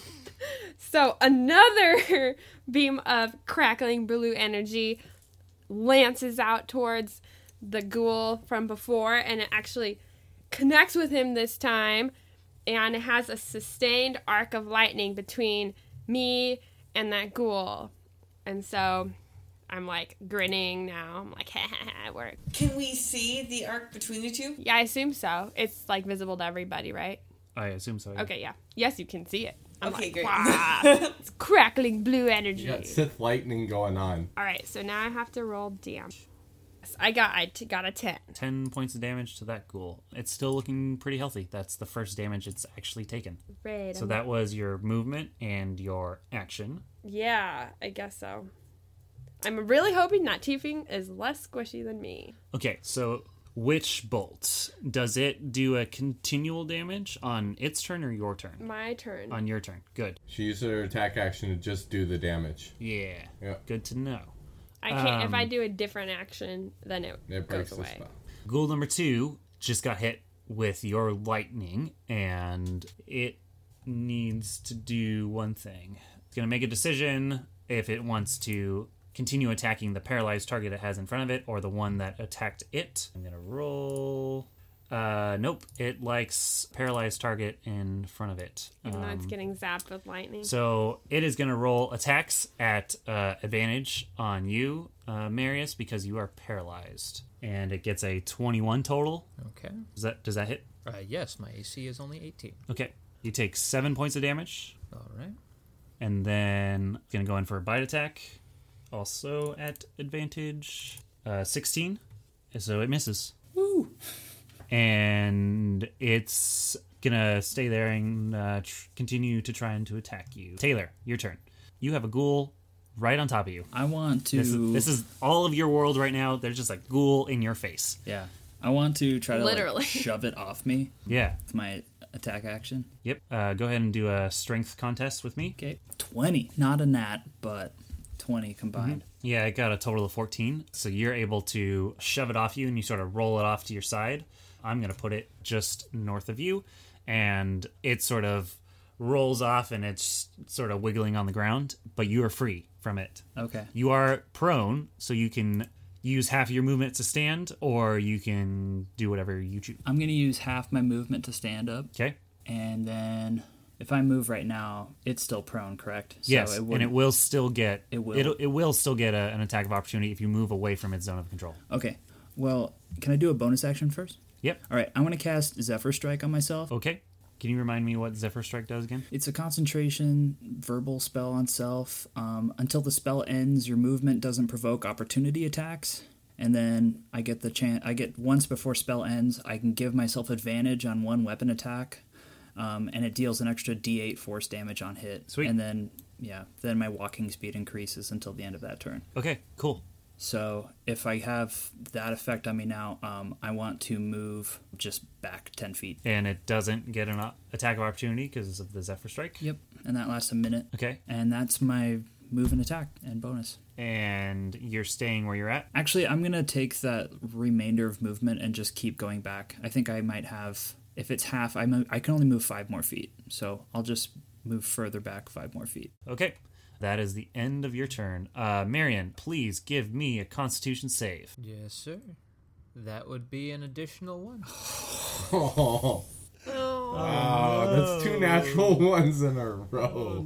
So another beam of crackling blue energy lances out towards the ghoul from before, and it actually connects with him this time, and it has a sustained arc of lightning between me and that ghoul. And so I'm like grinning now. I'm like, ha ha ha, it worked. Can we see the arc between the two? Yeah, I assume so. It's like visible to everybody, right? I assume so. Yeah. Okay, yeah. Yes, you can see it. I'm Okay, like, great. "Wow, it's crackling blue energy. You got Sith lightning going on. All right, so now I have to roll damage. I got I t- got a ten. ten points of damage to that ghoul. It's still looking pretty healthy. That's the first damage it's actually taken. Great. So that was your movement and your action. Yeah, I guess so. I'm really hoping that Tiefling is less squishy than me. Okay, so Witch Bolt. Does it do a continual damage on its turn or your turn? My turn. On your turn. Good. She used her attack action to just do the damage. Yeah. Yeah. Good to know. I can't. if I um, do a different action, then it, It breaks goes the away. spell. Ghoul number two just got hit with your lightning, and it needs to do one thing. It's going to make a decision if it wants to continue attacking the paralyzed target it has in front of it or the one that attacked it. I'm going to roll... Uh, nope. It likes paralyzed target in front of it. Even though it's Um, getting zapped with lightning. So it is going to roll attacks at uh, advantage on you, uh, Marius, because you are paralyzed, and it gets a twenty-one total. Okay. Does that does that hit? Uh, yes, my A C is only eighteen. Okay, you take seven points of damage, All right. and then going to go in for a bite attack, also at advantage. Uh, sixteen, so it misses. Woo! and it's gonna stay there and uh, tr- continue to try and to attack you. Taylor, your turn. You have a ghoul right on top of you. I want to. This is, this is all of your world right now. There's just a ghoul in your face. Yeah. I want to try to Literally. like, shove it off me Yeah. with my attack action. Yep. Uh, go ahead and do a strength contest with me. Okay. twenty. Not a nat, but twenty combined. Yeah, I got a total of fourteen. So you're able to shove it off you and you sort of roll it off to your side. I'm going to put it just north of you, and it sort of rolls off and it's sort of wiggling on the ground, but you are free from it. Okay. You are prone, so you can use half of your movement to stand, or you can do whatever you choose. I'm going to use half my movement to stand up. Okay? And then if I move right now, it's still prone, correct? So Yes, and it wouldn't- will still get It will. It'll, it will still get a, an attack of opportunity if you move away from its zone of control. Okay. Well, can I do a bonus action first? Yep. All right. I'm going to cast Zephyr Strike on myself. Okay. Can you remind me what Zephyr Strike does again? It's a concentration verbal spell on self. Um, until the spell ends, your movement doesn't provoke opportunity attacks. And then I get the chance. I get once before spell ends, I can give myself advantage on one weapon attack, um, and it deals an extra D eight force damage on hit. Sweet. And then yeah, then my walking speed increases until the end of that turn. Okay, cool. So if I have that effect on me now, um, I want to move just back ten feet. And it doesn't get an o- attack of opportunity because of the Zephyr Strike? Yep, and that lasts a minute. Okay. And that's my move and attack and bonus. And you're staying where you're at? Actually, I'm going to take that remainder of movement and just keep going back. I think I might have, if it's half, I, mo- I can only move five more feet. So I'll just move further back five more feet. Okay. That is the end of your turn. Uh, Marion, please give me a Constitution save. Yes, sir. That would be an additional one. Oh, wow, that's two natural ones in a row.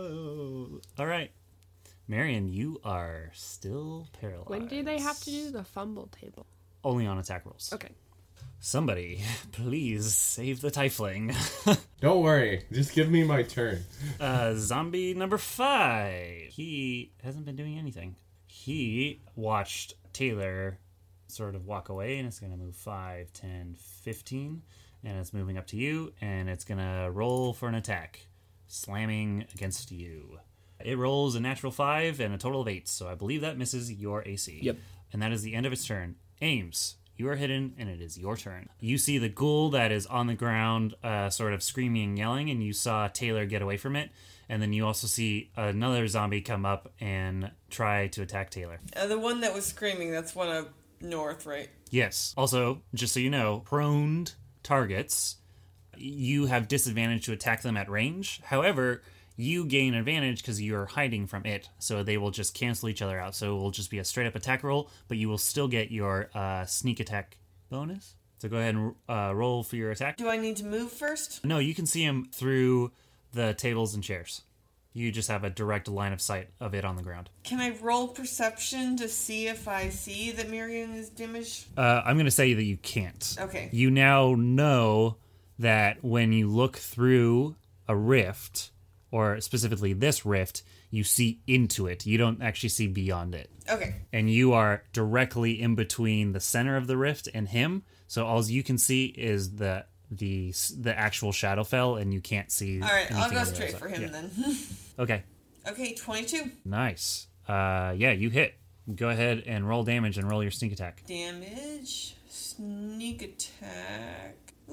No. All right. Marion, you are still paralyzed. When do they have to do the fumble table? Only on attack rolls. Okay. Somebody, please save the tiefling. Don't worry, just give me my turn. uh, zombie number five. He hasn't been doing anything. He watched Taylor sort of walk away, and it's going to move five, ten, fifteen, and it's moving up to you, and it's going to roll for an attack, slamming against you. It rolls a natural five and a total of eight, so I believe that misses your A C. Yep. And that is the end of its turn. Ames, you are hidden, and it is your turn. You see the ghoul that is on the ground, uh, sort of screaming and yelling, and you saw Taylor get away from it. And then you also see another zombie come up and try to attack Taylor. Uh, the one that was screaming, that's one up north, right? Yes. Also, just so you know, proned targets, you have disadvantage to attack them at range. However, you gain advantage because you're hiding from it, so they will just cancel each other out. So it will just be a straight up attack roll, but you will still get your uh, sneak attack bonus. So go ahead and uh, roll for your attack. Do I need to move first? No, you can see him through the tables and chairs. You just have a direct line of sight of it on the ground. Can I roll perception to see if I see that Marion is damaged? Uh, I'm going to say that you can't. Okay. You now know that when you look through a rift, or specifically this rift, you see into it. You don't actually see beyond it. Okay. And you are directly in between the center of the rift and him. So all you can see is the the the actual Shadowfell, and you can't see. All right, I'll anything go on the other straight side. for him Yeah. then. Okay. Okay, twenty-two. Nice. Uh, yeah, you hit. Go ahead and roll damage and roll your sneak attack. Damage. Sneak attack.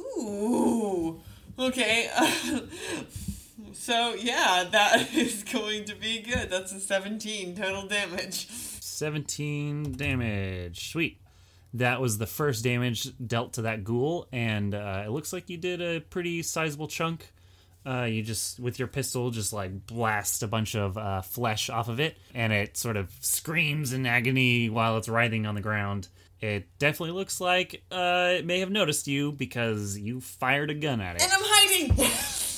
Ooh. Okay. So, yeah, that is going to be good. That's a seventeen total damage. seventeen damage. Sweet. That was the first damage dealt to that ghoul, and uh, it looks like you did a pretty sizable chunk. Uh, you just, with your pistol, just like blast a bunch of uh, flesh off of it, and it sort of screams in agony while it's writhing on the ground. It definitely looks like uh, it may have noticed you because you fired a gun at it. And I'm hiding!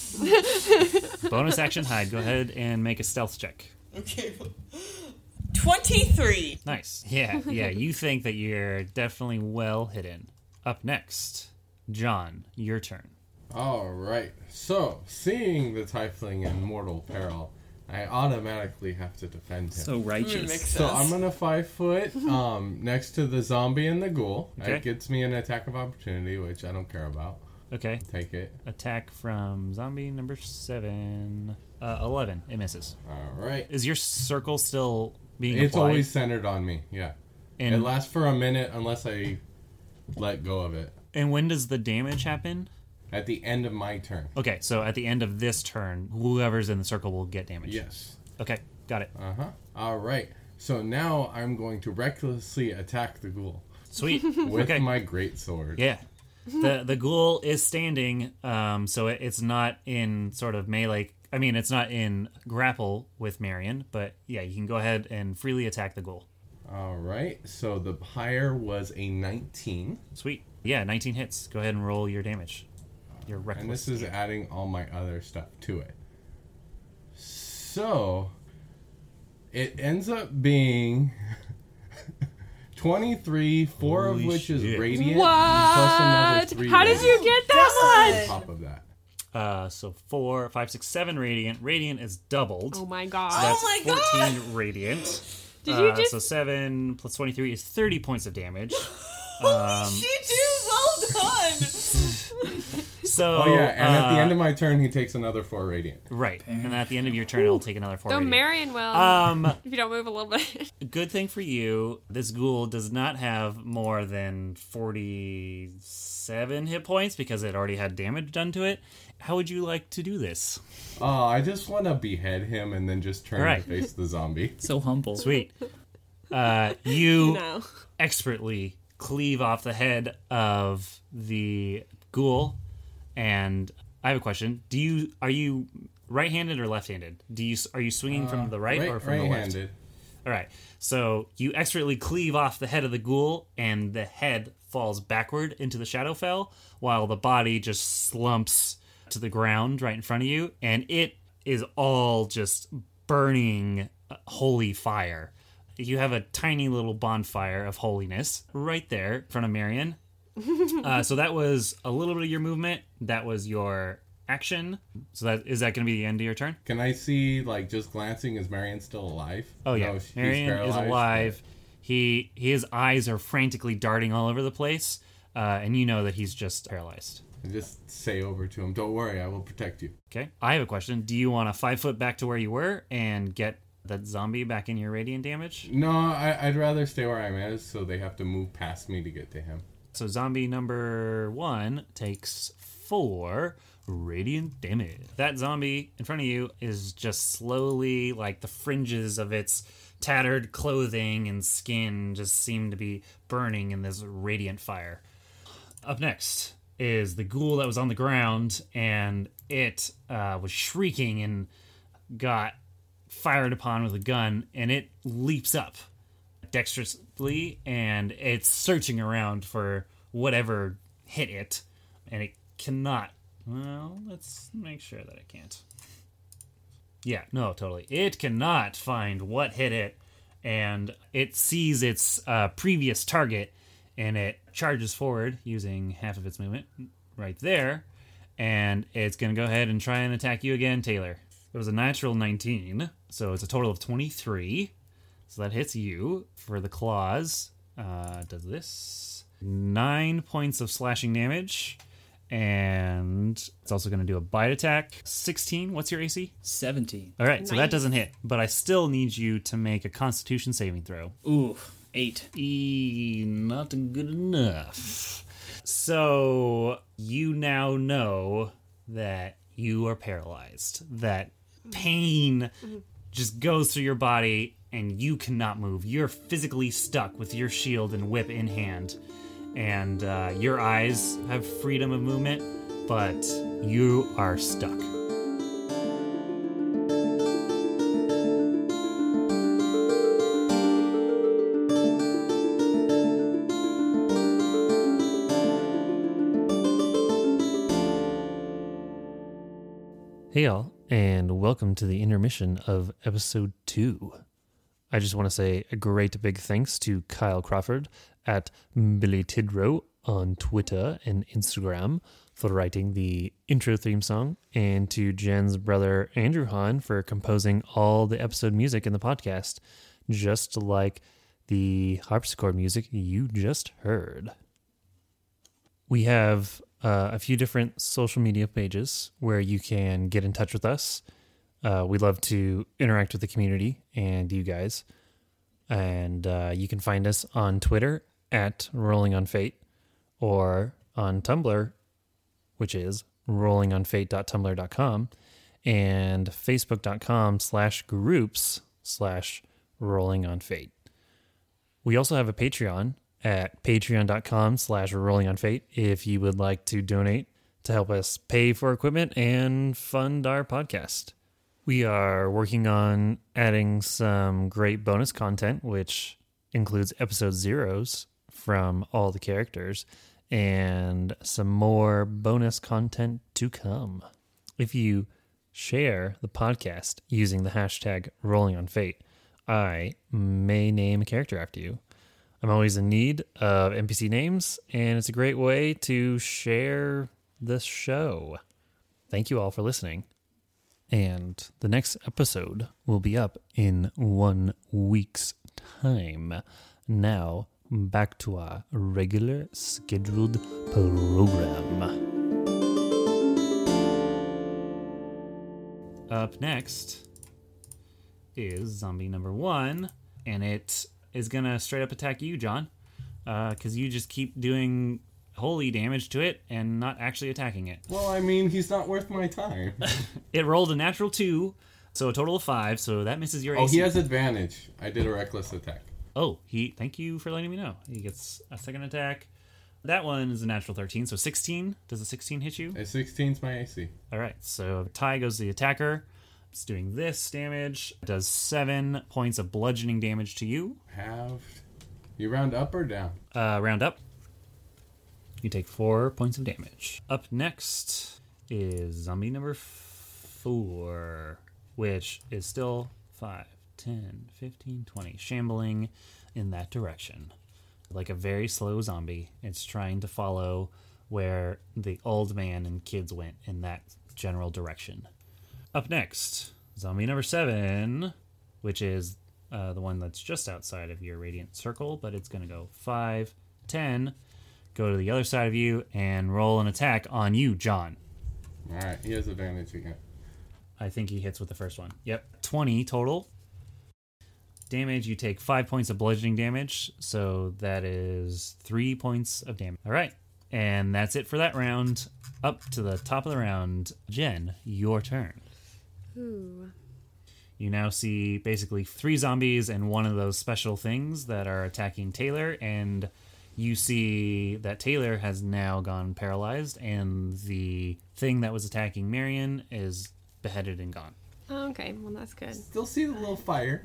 Bonus action hide. Go ahead and make a stealth check. Okay. twenty-three. Nice. Yeah, yeah. You think that you're definitely well hidden. Up next, John, your turn. All right. So, seeing the tiefling in mortal peril, I automatically have to defend him. So righteous. Makes So sense. I'm gonna five foot um, next to the zombie and the ghoul. Okay. That gets me an attack of opportunity, which I don't care about. Okay. Take it. Attack from zombie number seven. Uh, eleven. It misses. All right. Is your circle still being It's applied? always centered on me. Yeah. and, It lasts for a minute unless I let go of it. and when does the damage happen? At the end of my turn. Okay, so at the end of this turn, whoever's in the circle will get damage. Yes. Okay, got it. Uh huh. All right. So now I'm going to recklessly attack the ghoul Sweet. with Okay. my great sword. Yeah. The the ghoul is standing, um, so it, it's not in sort of melee. I mean, it's not in grapple with Marion, but yeah, you can go ahead and freely attack the ghoul. All right. So the higher was a nineteen. Sweet. Yeah, nineteen hits. Go ahead and roll your damage. Your reckless. And this is adding all my other stuff to it. So it ends up being twenty-three, four Holy of which is shit. radiant, plus another What? three How did you radiant get that on top of that. Uh, so four, five, six, seven radiant. Radiant is doubled. much? Oh my So god. that's Oh my fourteen radiant. Did you Uh, just So seven plus twenty-three is thirty points of damage. Holy shit, dude! Well done. So Oh, yeah. And at the uh, end of my turn, he takes another four radiant. right, and at the end of your turn, it'll take another four. So radiant. Marion will Um, if you don't move a little bit. good thing for you, this ghoul does not have more than forty-seven hit points because it already had damage done to it. How would you like to do this? Oh, I just want to behead him and then just turn Right. to face the zombie. So humble. Sweet. Uh, you No. expertly cleave off the head of the ghoul, and I have a question. Do you are you right-handed or left-handed? Do you are you swinging from the right, or from the left? right-handed. All right. So you expertly cleave off the head of the ghoul, and the head falls backward into the Shadowfell, while the body just slumps to the ground right in front of you, and it is all just burning uh, holy fire. You have a tiny little bonfire of holiness right there in front of Marion. Uh, so that was a little bit of your movement. That was your action. So that is that going to be the end of your turn? Can I see, like, just glancing, is Marion still alive? Oh yeah, No, she's Marion is paralyzed. alive. He his eyes are frantically darting all over the place, uh, and you know that he's just paralyzed. And just say over to him, don't worry, I will protect you. Okay, I have a question. Do you want to five foot back to where you were and get that zombie back in your radiant damage? No, I, I'd rather stay where I'm at, so they have to move past me to get to him. So zombie number one takes four radiant damage. That zombie in front of you is just slowly, like the fringes of its tattered clothing and skin just seem to be burning in this radiant fire. Up next is the ghoul that was on the ground, and it uh, was shrieking and got fired upon with a gun, and it leaps up dexterously, and it's searching around for whatever hit it, and it cannot. Well, let's make sure that it can't. Yeah, no, totally. It cannot find what hit it, and it sees its uh, previous target, and it charges forward using half of its movement right there, and it's going to go ahead and try and attack you again, Taylor. It was a natural nineteen, so it's a total of twenty-three. So that hits you for the claws. Uh, does this. Nine points of slashing damage. And it's also going to do a bite attack. sixteen. What's your A C? seventeen. All right, so that Nice. doesn't hit. But I still need you to make a Constitution saving throw. Ooh, eight. E, not good enough. So you now know that you are paralyzed. That pain just goes through your body and you cannot move. You're physically stuck with your shield and whip in hand. And uh, your eyes have freedom of movement, but you are stuck. Hey, y'all, and welcome to the intermission of episode two. I just want to say a great big thanks to Kyle Crawford at Billy Tidrow on Twitter and Instagram for writing the intro theme song, and to Jen's brother Andrew Hahn for composing all the episode music in the podcast, just like the harpsichord music you just heard. We have uh, a few different social media pages where you can get in touch with us. Uh, we love to interact with the community and you guys. And uh, you can find us on Twitter at Rolling on Fate, or on Tumblr, which is rolling on fate dot tumblr dot com, and facebook.com slash groups slash rolling on fate. We also have a Patreon at patreon.com slash rolling on fate if you would like to donate to help us pay for equipment and fund our podcast. We are working on adding some great bonus content, which includes episode zeros from all the characters, and some more bonus content to come. If you share the podcast using the hashtag Rolling on Fate, I may name a character after you. I'm always in need of N P C names, and it's a great way to share the show. Thank you all for listening. And the next episode will be up in one week's time. Now, back to our regular scheduled program. Up next is zombie number one, and it is gonna straight up attack you, John, because uh, you just keep doing holy damage to it and not actually attacking it. Well, I mean, he's not worth my time. It rolled a natural two, so a total of five, so that misses your Oh, A C. he has advantage. I did a reckless attack. Oh, he. Thank you for letting me know. He gets a second attack. That one is a natural thirteen, so sixteen. Does a sixteen hit you? A sixteen's my A C. All right, so tie goes to the attacker. It's doing this damage. It does seven points of bludgeoning damage to you. Halved. You round up or down? Uh, round up. You take four points of damage. Up next is zombie number four, which is still five, ten, fifteen, twenty, shambling in that direction. Like a very slow zombie. It's trying to follow where the old man and kids went in that general direction. Up next, zombie number seven, which is uh, the one that's just outside of your radiant circle, but it's going to go five, ten, go to the other side of you, and roll an attack on you, John. Alright, he has advantage again. I think he hits with the first one. Yep, twenty total. Damage, you take five points of bludgeoning damage, so that is three points of damage. All right, and that's it for that round. Up to the top of the round. Jen, your turn. Ooh. You now see basically three zombies and one of those special things that are attacking Taylor, and you see that Taylor has now gone paralyzed, and the thing that was attacking Marion is beheaded and gone. Oh, okay, well, that's good. Still see the little fire.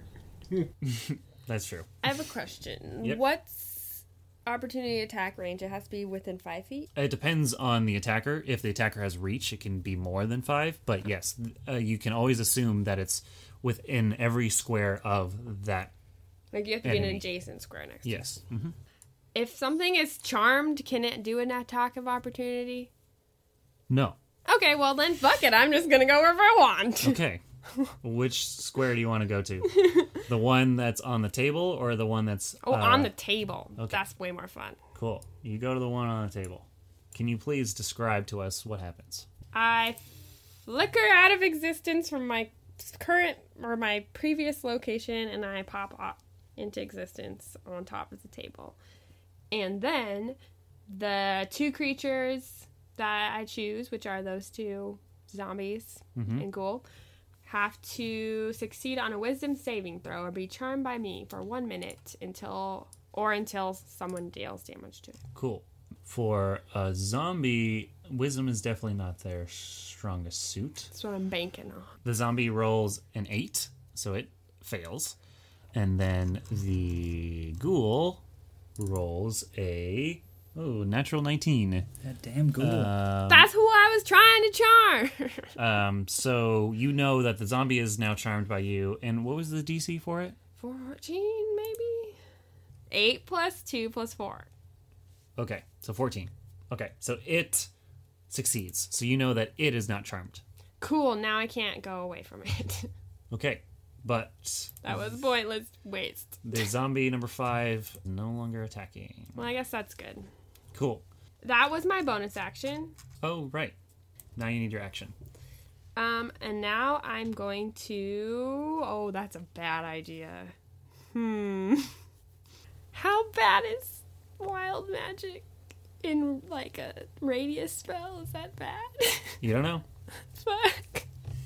That's true. I have a question. Yep. What's opportunity attack range? It has to be within five feet? It depends on the attacker. If the attacker has reach, it can be more than five. But yes, uh, you can always assume that it's within every square of that. Like, you have to be in an enemy. adjacent square next Yes. to it. Mm-hmm. If something is charmed, can it do an attack of opportunity? No. Okay, well then, fuck it. I'm just gonna go wherever I want. Okay. Which square do you want to go to? The one that's on the table or the one that's... Oh, uh, on the table. okay. That's way more fun. Cool. You go to the one on the table. Can you please describe to us what happens? I flicker out of existence from my current or my previous location, and I pop up into existence on top of the table. And then the two creatures that I choose, which are those two zombies Mm-hmm. and ghoul, have to succeed on a wisdom saving throw or be charmed by me for one minute until or until someone deals damage to it. Cool. For a zombie, wisdom is definitely not their strongest suit. That's what I'm banking on. The zombie rolls an eight, so it fails. And then the ghoul rolls a oh natural nineteen. That damn ghoul. Um, That's who I was trying to charm. um, so you know that the zombie is now charmed by you. And what was the D C for it? fourteen, maybe? eight plus two plus four. Okay, so fourteen. Okay, so it succeeds. So you know that it is not charmed. Cool, now I can't go away from it. Okay, but That was pointless waste. the zombie number five no longer attacking. Well, I guess that's good. Cool. That was my bonus action. Oh, right. Now you need your action. Um, and now I'm going to... Oh, that's a bad idea. Hmm. How bad is wild magic in, like, a radius spell? Is that bad? You don't know. Fuck.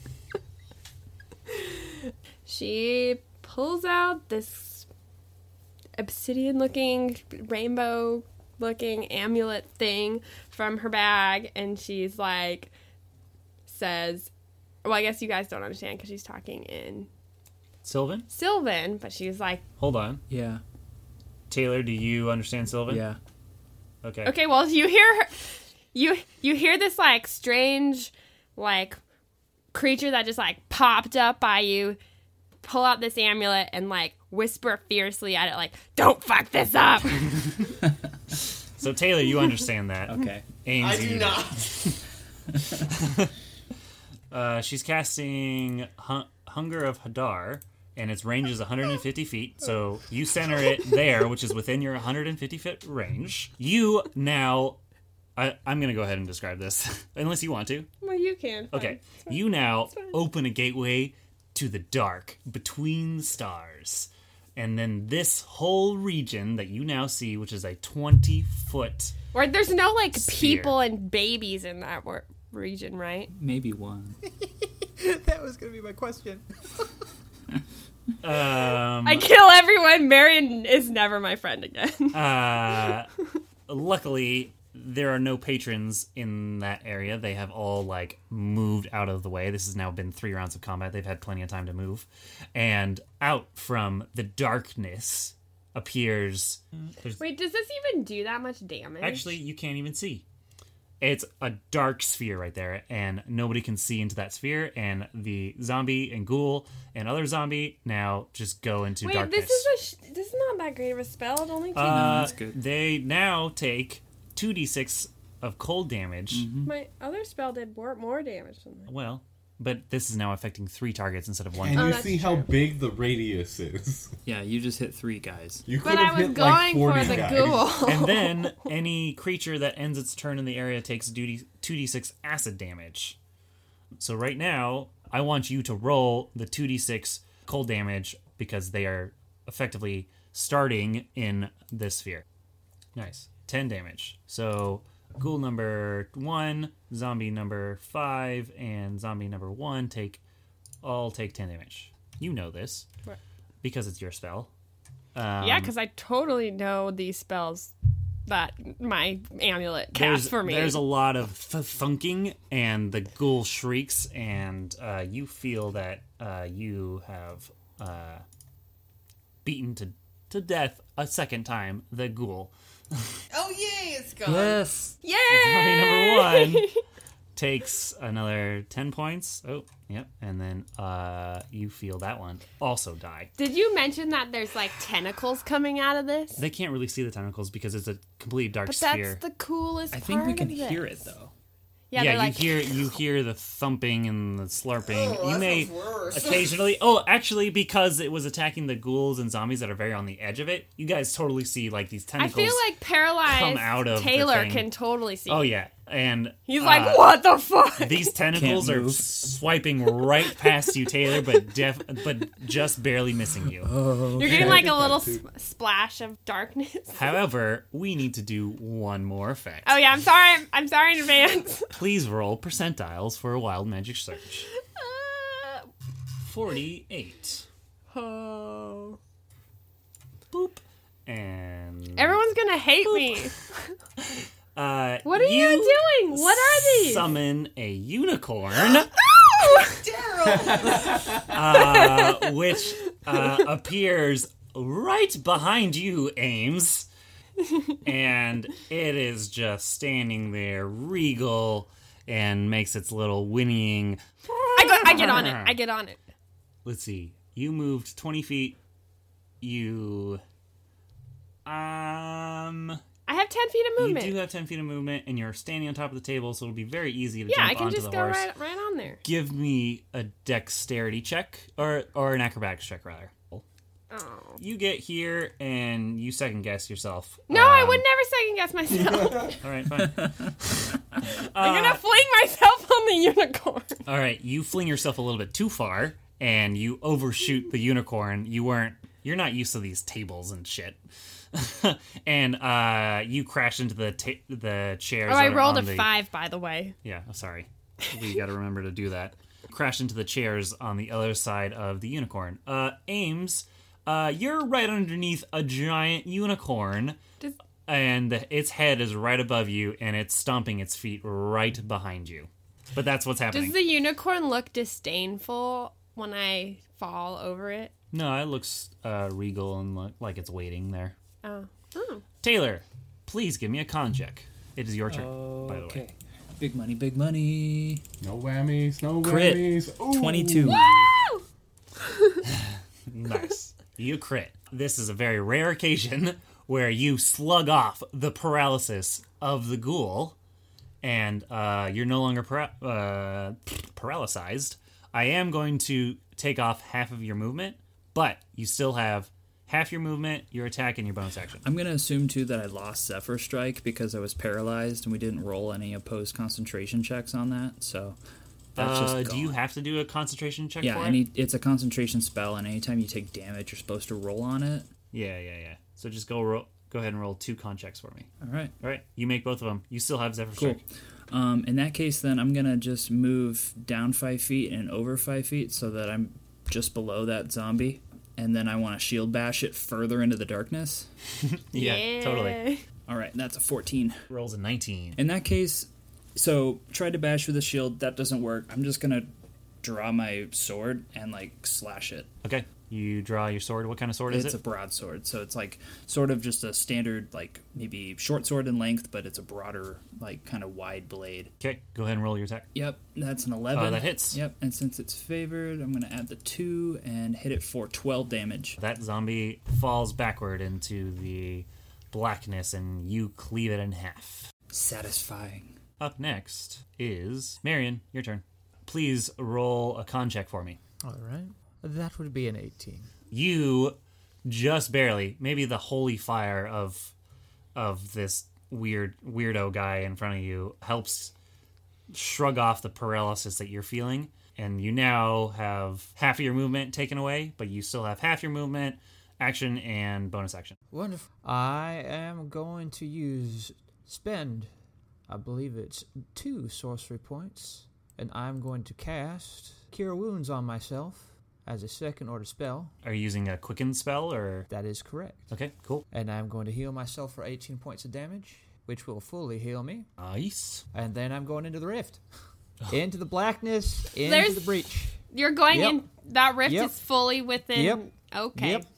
She pulls out this obsidian-looking, rainbow-looking amulet thing from her bag, and she's like, says, well, I guess you guys don't understand because she's talking in Sylvan? Sylvan, but she's like, Hold on. Yeah. Taylor, do you understand Sylvan? Yeah. Okay. okay, well, you hear her, you you hear this like strange, like creature that just like popped up by you, pull out this amulet and like whisper fiercely at it, like, "Don't fuck this up." So Taylor, you understand that. Okay. Ames, I do you- not. Uh, she's casting Hun- Hunger of Hadar, and its range is one hundred fifty feet. So you center it there, which is within your one hundred fifty foot range. You now, I, I'm going to go ahead and describe this, unless you want to. Well, you can. fine. Okay, you now open a gateway to the dark between the stars. And then this whole region that you now see, which is a twenty foot. Or there's no like Sphere. people and babies in that wor- region, right? Maybe one. That was going to be my question. Um, I kill everyone. Marion is never my friend again. Uh, luckily, there are no patrons in that area. They have all, like, moved out of the way. This has now been three rounds of combat. They've had plenty of time to move. And out from the darkness appears... There's, Wait, does this even do that much damage? actually, you can't even see. It's a dark sphere right there, and nobody can see into that sphere, and the zombie and ghoul and other zombie now just go into Wait, darkness. this is a sh- this is not that great of a spell. It only takes Uh, that's good. They now take two d six of cold damage. my other spell did more, more damage than that. Well, but this is now affecting three targets instead of one. And Oh, you that's see how true. big the radius is. Yeah, you just hit three guys. You could But I have was hit going like forty for the guys. ghoul. And then any creature that ends its turn in the area takes two d six acid damage. So right now, I want you to roll the two d six cold damage because they are effectively starting in this sphere. Nice. ten damage. So ghoul number one, zombie number five, and zombie number one take all take ten damage. You know this Right. because it's your spell. Um, Yeah, because I totally know these spells that my amulet casts there's, for me. There's a lot of th- thunking, and the ghoul shrieks, and uh, you feel that uh, you have uh, beaten to, to death a second time the ghoul. Oh, yay, it's gone. Yes. Yay! Zombie number one takes another ten points. Oh, yep. And then uh, you feel that one also die. Did you mention that there's like tentacles coming out of this? They can't really see the tentacles because it's a complete dark But sphere. that's the coolest I think we part can of hear this. it though. Yeah, Yeah, they're you like, hear you hear the thumping and the slurping. Oh, you that may sounds worse. occasionally. Oh, actually, because it was attacking the ghouls and zombies that are very on the edge of it, you guys totally see like these I tentacles. feel like paralyzed come out of the Taylor thing. can totally see. Oh yeah, and He's uh, like, what the fuck? These tentacles Can't are move. swiping right past you, Taylor, but def- but just barely missing you. You're getting like a did little that too. sp- splash of darkness. However, we need to do one more effect. Oh yeah, I'm sorry. I'm, I'm sorry in advance. Please roll percentiles for a wild magic surge. Uh, Forty-eight. oh. Boop. And Everyone's gonna hate me. uh, What are you, doing? What are these? Summon a unicorn, Daryl! uh, which uh, appears right behind you, Ames, and it is just standing there, regal, and makes its little whinnying. I, go, I get on it. I get on it. Let's see. You moved twenty feet. You, um, I have have ten feet of movement. You do have ten feet of movement, and you're standing on top of the table, so it'll be very easy to yeah, jump I can onto just the go horse. right, right on there. Give me a dexterity check, or or an acrobatics check, rather. Oh. You get here, and you second guess yourself. No, Um, I would never second guess myself. All right, fine. I'm gonna fling myself on the unicorn. All right, you fling yourself a little bit too far, and you overshoot the unicorn. You weren't. You're not used to these tables and shit. and uh, you crash into the ta- the chairs. Oh, I that are rolled a on the- five, by the way. Yeah, I'm sorry. We got to remember to do that. Crash into the chairs on the other side of the unicorn. Uh, Ames, uh, you're right underneath a giant unicorn, Does, and its head is right above you, and it's stomping its feet right behind you. But that's what's happening. does the unicorn look disdainful when I fall over it? No, it looks uh, regal and lo- like it's waiting there. Oh. Oh. Taylor, please give me a con check. It is your turn, by the way. Okay. Big money, big money. No whammies, no Crit. whammies. Ooh. twenty-two. Woo! Nice. You crit. This is a very rare occasion where you slug off the paralysis of the ghoul, and uh, you're no longer para- uh, paralyzed. I am going to take off half of your movement, but you still have half your movement, your attack, and your bonus action. I'm going to assume, too, that I lost Zephyr Strike because I was paralyzed and we didn't roll any opposed concentration checks on that, so that's Uh, just do you gone. have to do a concentration check Yeah, for any, it? it's a concentration spell, and anytime you take damage, you're supposed to roll on it. Yeah, yeah, yeah. So just go ro- go ahead and roll two con checks for me. All right. All right, you make both of them. You still have Zephyr Cool. Strike. Um, in that case, then, I'm going to just move down five feet and over five feet so that I'm just below that zombie. And then I want to shield bash it further into the darkness. Yeah, totally. All right, that's a fourteen. Rolls a nineteen. In that case, so tried to bash with a shield. That doesn't work. I'm just going to draw my sword and, like, slash it. Okay, you draw your sword. What kind of sword is It's it? a broadsword, so it's like sort of just a standard, like maybe short sword in length, but it's a broader, like kind of wide blade. Okay, go ahead and roll your attack. Yep, that's an eleven. Uh, that hits. Yep, and since it's favored, I'm going to add the two and hit it for twelve damage. That zombie falls backward into the blackness, and you cleave it in half. Satisfying. Up next is Marion. Your turn. Please roll a con check for me. All right. That would be an eighteen. You just barely, maybe the holy fire of of this weird weirdo guy in front of you helps shrug off the paralysis that you're feeling, and you now have half of your movement taken away, but you still have half your movement, action, and bonus action. Wonderful. I am going to use spend, I believe it's two sorcery points, and I'm going to cast Cure Wounds on myself as a second order spell. Are you using a quicken spell, or? That is correct. Okay, cool. And I'm going to heal myself for eighteen points of damage, which will fully heal me. Nice. And then I'm going into the rift. Into the blackness, into There's- the breach. You're going Yep. in. That rift Yep. is fully within. Yep. Okay. Yep.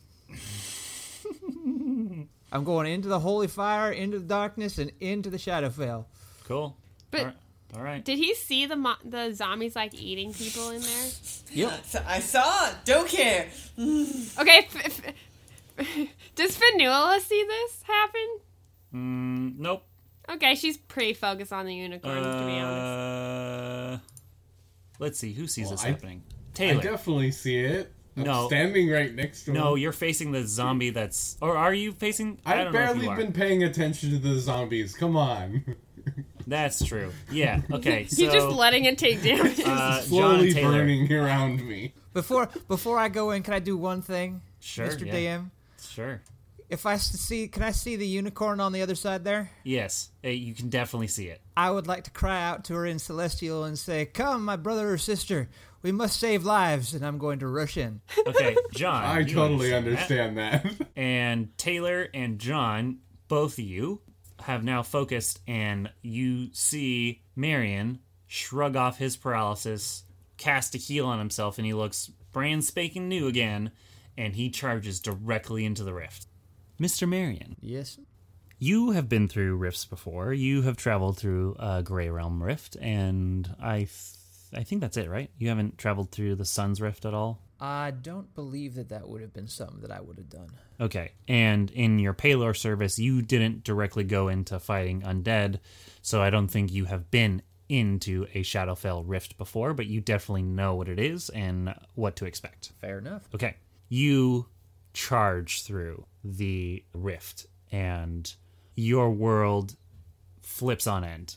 I'm going into the holy fire, into the darkness, and into the Shadowfell. Cool. But- All right. All right. Did he see the mo- the zombies like eating people in there? Yep. So I saw it. Don't care. Okay. F- f- does Fanula see this happen? Mm, nope. Okay, she's pretty focused on the unicorn, to be honest. Uh, let's see. Who sees Well, this I- happening? I Taylor. definitely see it. I'm No. standing right next to him. No, you're facing the zombie that's... Or are you facing... I I've don't know if barely you are. been paying attention to the zombies. Come on. That's true. Yeah, okay. So, He's just letting it take damage. uh, John Slowly Taylor. burning around me. Before before I go in, can I do one thing, Sure, Mister yeah. D M? Sure. If I s- see, can I see the unicorn on the other side there? Yes, uh, you can definitely see it. I would like to cry out to her in Celestial and say, "Come, my brother or sister, we must save lives." And I'm going to rush in. Okay, John. I you totally that. understand that. And Taylor and John, both of you, have now focused, and you see Marion shrug off his paralysis, cast a heal on himself, and he looks brand spanking new again, and he charges directly into the rift. Mister Marion, Yes. you have been through rifts before. You have traveled through a Grey Realm rift, and I, th- I think that's it, right? You haven't traveled through the Sun's Rift at all. I don't believe that that would have been something that I would have done. Okay. And in your Paylor service, you didn't directly go into fighting undead, so I don't think you have been into a Shadowfell Rift before, but you definitely know what it is and what to expect. Fair enough. Okay. You charge through the rift, and your world flips on end.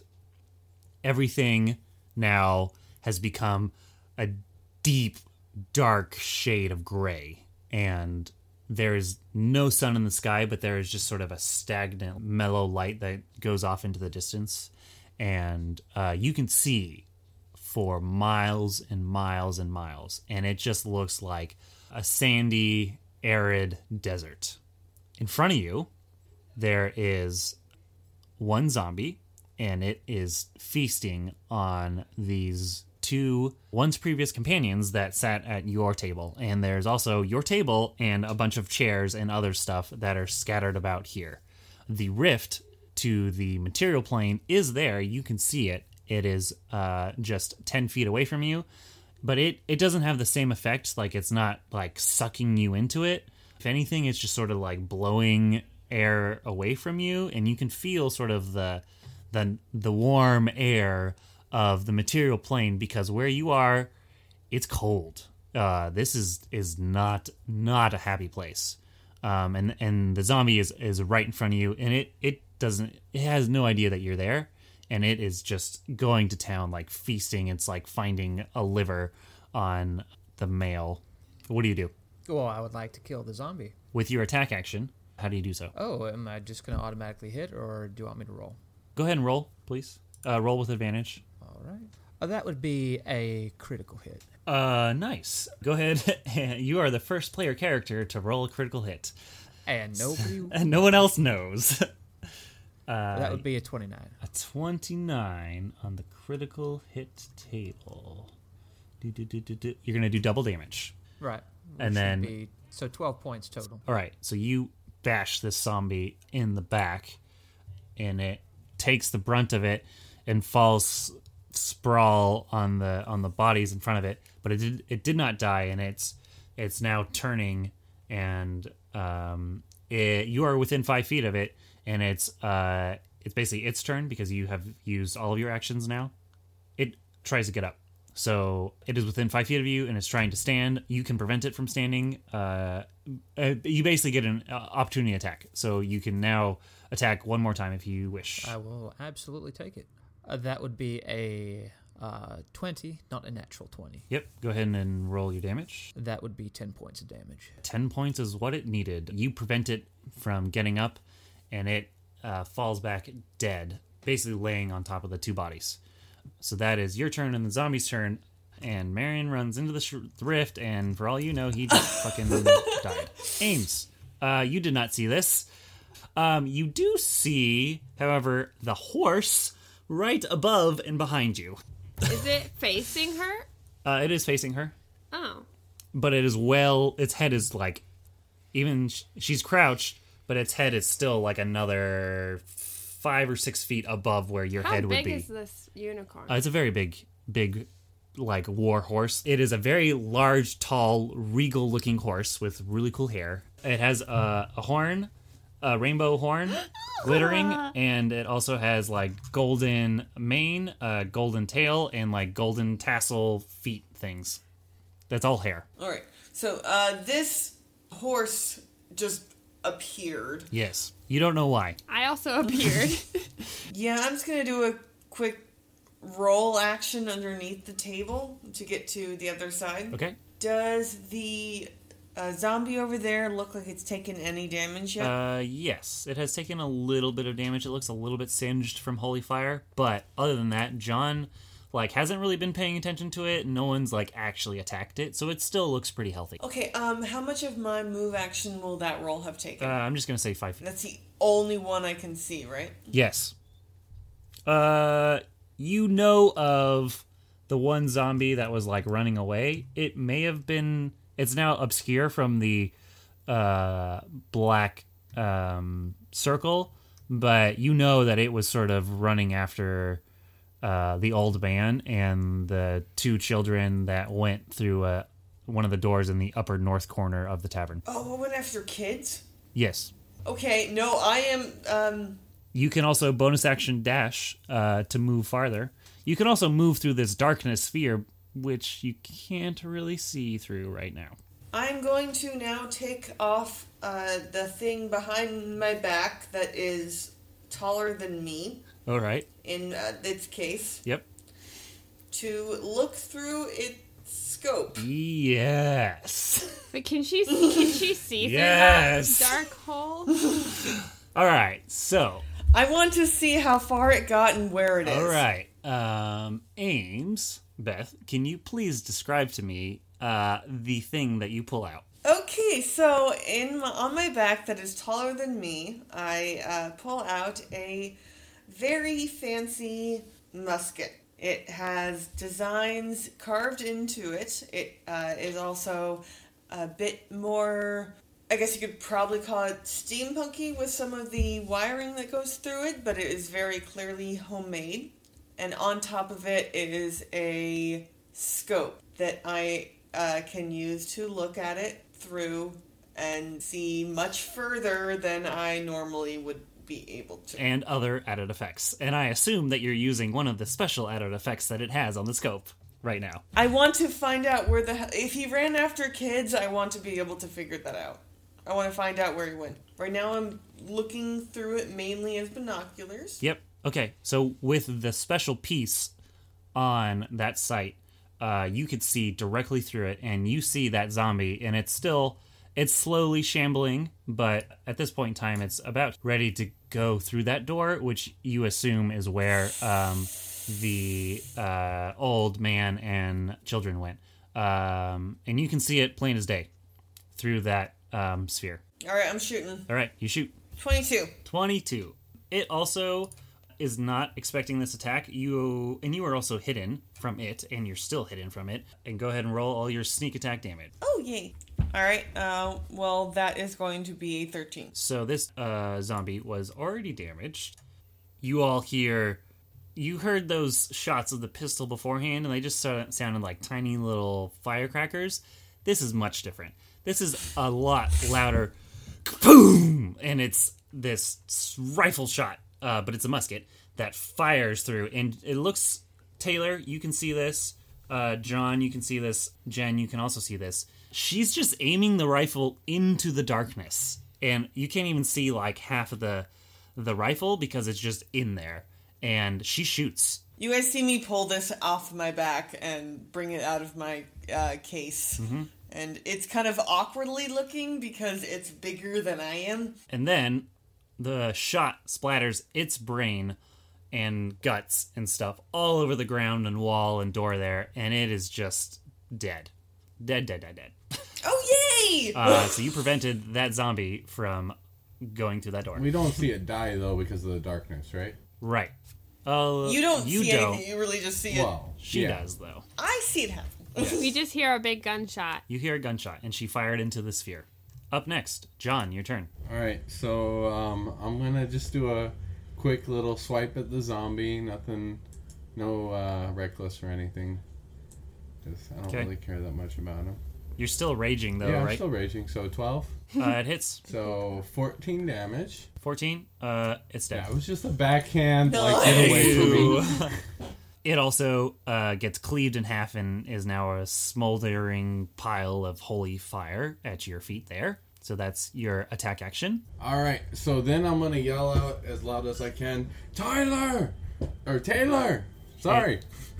Everything now has become a deep, dark shade of gray, and there's no sun in the sky, but there is just sort of a stagnant, mellow light that goes off into the distance, and uh, you can see for miles and miles and miles, and it just looks like a sandy, arid desert. In front of you, there is one zombie, and it is feasting on these two once previous companions that sat at your table. And there's also your table and a bunch of chairs and other stuff that are scattered about here. The rift to the material plane is there. You can see it. It is uh, just ten feet away from you, but it, it doesn't have the same effect. Like, it's not like sucking you into it. If anything, it's just sort of like blowing air away from you, and you can feel sort of the the the warm air of the material plane, because where you are, it's cold. Uh, this is is not not a happy place, um, and and the zombie is, is right in front of you, and it it doesn't it has no idea that you're there, and it is just going to town, like feasting. It's like finding a liver on the male. What do you do Well, I would like to kill the zombie. with your attack action? How do you do so? Oh, am I just going to automatically hit, or do you want me to roll? Go ahead and roll, please. Uh, roll with advantage. All right. Oh, that would be a critical hit. Uh, nice. Go ahead. You are the first player character to roll a critical hit. And nobody... And no one else knows. that would be a twenty-nine. A twenty-nine on the critical hit table. Do, do, do, do, do. You're going to do double damage. Right. And Which then- would Be, so twelve points total. All right. So you bash this zombie in the back, and it takes the brunt of it and falls sprawl on the on the bodies in front of it. But it did it did not die, and it's it's now turning, and um, it, you are within five feet of it, and it's uh it's basically its turn because you have used all of your actions now. It tries to get up. So it is within five feet of you and it's trying to stand. You can prevent it from standing. Uh, uh, you basically get an uh, opportunity attack. So you can now attack one more time if you wish. I will absolutely take it. Uh, that would be a uh, twenty, not a natural twenty. Yep. Go ahead and roll your damage. That would be ten points of damage. ten points is what it needed. You prevent it from getting up, and it uh, falls back dead, basically laying on top of the two bodies. So that is your turn and the zombie's turn, and Marion runs into the sh- rift, and for all you know, he just fucking died. Ames, uh, you did not see this. Um, you do see, however, the horse right above and behind you. Is it facing her? Uh, it is facing her, Oh. but it is well, its head is like, even, sh- she's crouched, but its head is still like another five or six feet above where your How head would big be. is this unicorn? Uh, it's a very big, big, like war horse. It is a very large, tall, regal-looking horse with really cool hair. It has a, a horn, a rainbow horn, glittering, and it also has like golden mane, a golden tail, and like golden tassel feet things. That's all hair. All right. So uh, this horse just appeared. Yes. You don't know why. I also appeared. Yeah, I'm just gonna do a quick roll action underneath the table to get to the other side. Okay. Does the uh, zombie over there look like it's taken any damage yet? Uh, yes. It has taken a little bit of damage. It looks a little bit singed from holy fire, but other than that, John like hasn't really been paying attention to it. No one's like actually attacked it, so it still looks pretty healthy. Okay, um, how much of my move action will that roll have taken? Uh, I'm just gonna say five feet. That's the only one I can see, right? Yes. Uh, you know of the one zombie that was like running away. It may have been. It's now obscure from the uh black um circle, but you know that it was sort of running after uh the old man and the two children that went through a one of the doors in the upper north corner of the tavern. Oh, we went after kids? Yes. Okay, no, I am, um... You can also bonus action dash uh, to move farther. You can also move through this darkness sphere, which you can't really see through right now. I'm going to now take off uh, the thing behind my back that is taller than me. All right. In uh, its case. Yep. To look through its scope. Yes. But can she can she see Yes. through that dark hole? All right. So. I want to see how far it got and where it is. All right. Um, Ames, Beth, can you please describe to me uh, the thing that you pull out? Okay, so in my, on my back that is taller than me, I uh, pull out a very fancy musket. It has designs carved into it. It uh, is also a bit more, I guess you could probably call it steampunky with some of the wiring that goes through it, but it is very clearly homemade. And on top of it is a scope that I uh, can use to look at it through and see much further than I normally would be able to. And other added effects. And I assume that you're using one of the special added effects that it has on the scope right now. I want to find out where the hell... If he ran after kids, I want to be able to figure that out. I want to find out where he went. Right now I'm looking through it mainly as binoculars. Yep. Okay, so with the special piece on that site, uh, you could see directly through it, and you see that zombie, and it's still, it's slowly shambling, but at this point in time, it's about ready to go through that door, which you assume is where um, the uh, old man and children went. Um, and you can see it plain as day through that um, sphere. All right, I'm shooting. All right, you shoot. twenty-two. twenty-two. It also is not expecting this attack. You and you are also hidden from it, and you're still hidden from it. And go ahead and roll all your sneak attack damage. Oh, yay. All right, uh, well, that is going to be a thirteen. So this uh, zombie was already damaged. You all hear... You heard those shots of the pistol beforehand, and they just sort of sounded like tiny little firecrackers. This is much different. This is a lot louder. Boom! And it's this rifle shot. Uh, but it's a musket that fires through, and it looks... Taylor, you can see this. Uh, John, you can see this. Jen, you can also see this. She's just aiming the rifle into the darkness, and you can't even see like half of the the rifle because it's just in there, and she shoots. You guys see me pull this off my back and bring it out of my uh, case. Mm-hmm. And it's kind of awkwardly looking because it's bigger than I am. And then the shot splatters its brain and guts and stuff all over the ground and wall and door there, and it is just dead. Dead, dead, dead, dead. Oh, yay! Uh, so you prevented that zombie from going through that door. We don't see it die, though, because of the darkness, right? Right. Uh, you don't you see don't. anything, you really just see Well, it. She yeah. does, though. I see it happen. We just hear a big gunshot. You hear a gunshot, and she fired into the sphere. Up next, John, your turn. All right, so um, I'm going to just do a quick little swipe at the zombie. Nothing, no uh, reckless or anything. Because I don't Okay. really care that much about him. You're still raging, though, yeah, I'm right? still raging. So twelve. Uh, it hits. So fourteen damage. fourteen. Uh, it's dead. Yeah, it was just a backhand, like, get away from me. It also uh, gets cleaved in half and is now a smoldering pile of holy fire at your feet there. So that's your attack action. All right, so then I'm going to yell out as loud as I can, Tyler! Or Taylor! Sorry.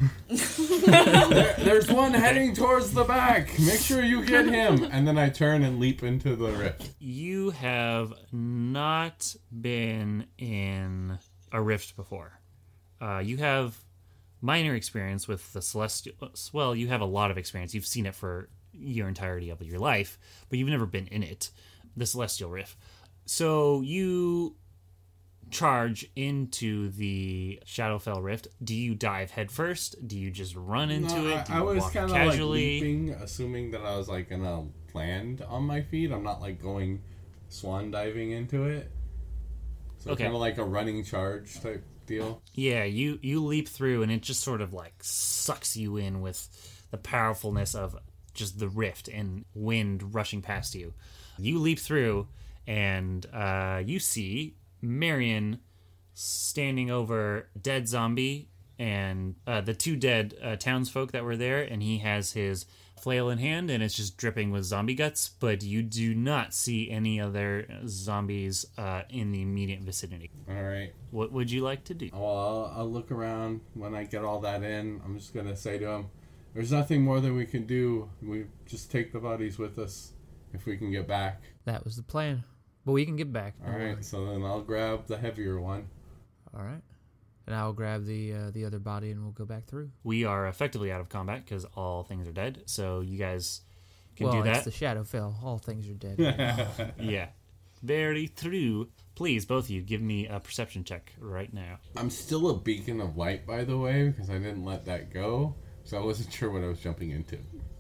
there, there's one heading towards the back. Make sure you get him. And then I turn and leap into the rift. You have not been in a rift before. Uh, you have minor experience with the celestial. Well, you have a lot of experience. You've seen it for your entirety of your life, but you've never been in it. The celestial rift. So you charge into the Shadowfell Rift. Do you dive headfirst? Do you just run into No, it? Do I, you I was walk kind of like casually? leaping, assuming that I was like going to land on my feet. I'm not like going swan diving into it. So Okay. kind of like a running charge type deal. Yeah, you, you leap through and it just sort of like sucks you in with the powerfulness of just the rift and wind rushing past you. You leap through, and uh, you see Marion standing over dead zombie and uh, the two dead uh, townsfolk that were there, and he has his flail in hand, and it's just dripping with zombie guts, but you do not see any other zombies uh, in the immediate vicinity. All right. What would you like to do? Well, I'll, I'll look around when I get all that in. I'm just going to say to him, there's nothing more than we can do. We just take the bodies with us if we can get back. That was the plan. But we can get back. All right, so then I'll grab the heavier one. All right. And I'll grab the uh, the other body and we'll go back through. We are effectively out of combat because all things are dead, so you guys can well, do that. It's the Shadowfell. All things are dead. Yeah. Very true. Please, both of you, give me a perception check right now. I'm still a beacon of light, by the way, because I didn't let that go, so I wasn't sure what I was jumping into.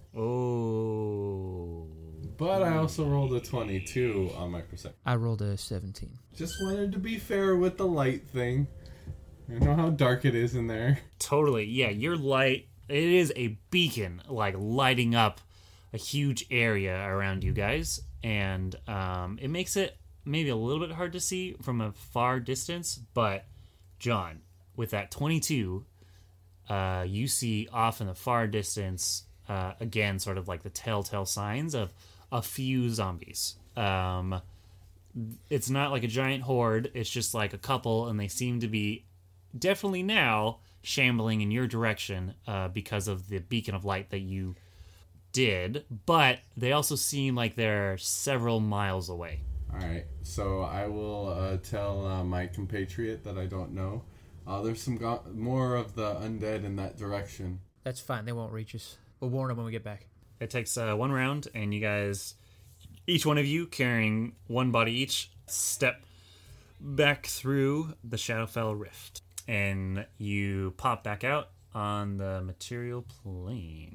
Oh. But I also rolled a twenty-two on my perception. I rolled a seventeen. Just wanted to be fair with the light thing. I know how dark it is in there. Totally. Yeah, your light, it is a beacon, like lighting up a huge area around you guys. And um, it makes it maybe a little bit hard to see from a far distance. But, John, with that twenty-two, uh, you see off in the far distance, uh, again, sort of like the telltale signs of a few zombies. Um, it's not like a giant horde. It's just like a couple, and they seem to be definitely now shambling in your direction uh, because of the beacon of light that you did, but they also seem like they're several miles away. All right, so I will uh, tell uh, my compatriot that I don't know. Uh, there's some go- more of the undead in that direction. That's fine. They won't reach us. We'll warn them when we get back. It takes uh, one round, and you guys, each one of you carrying one body each, step back through the Shadowfell Rift. And you pop back out on the material plane.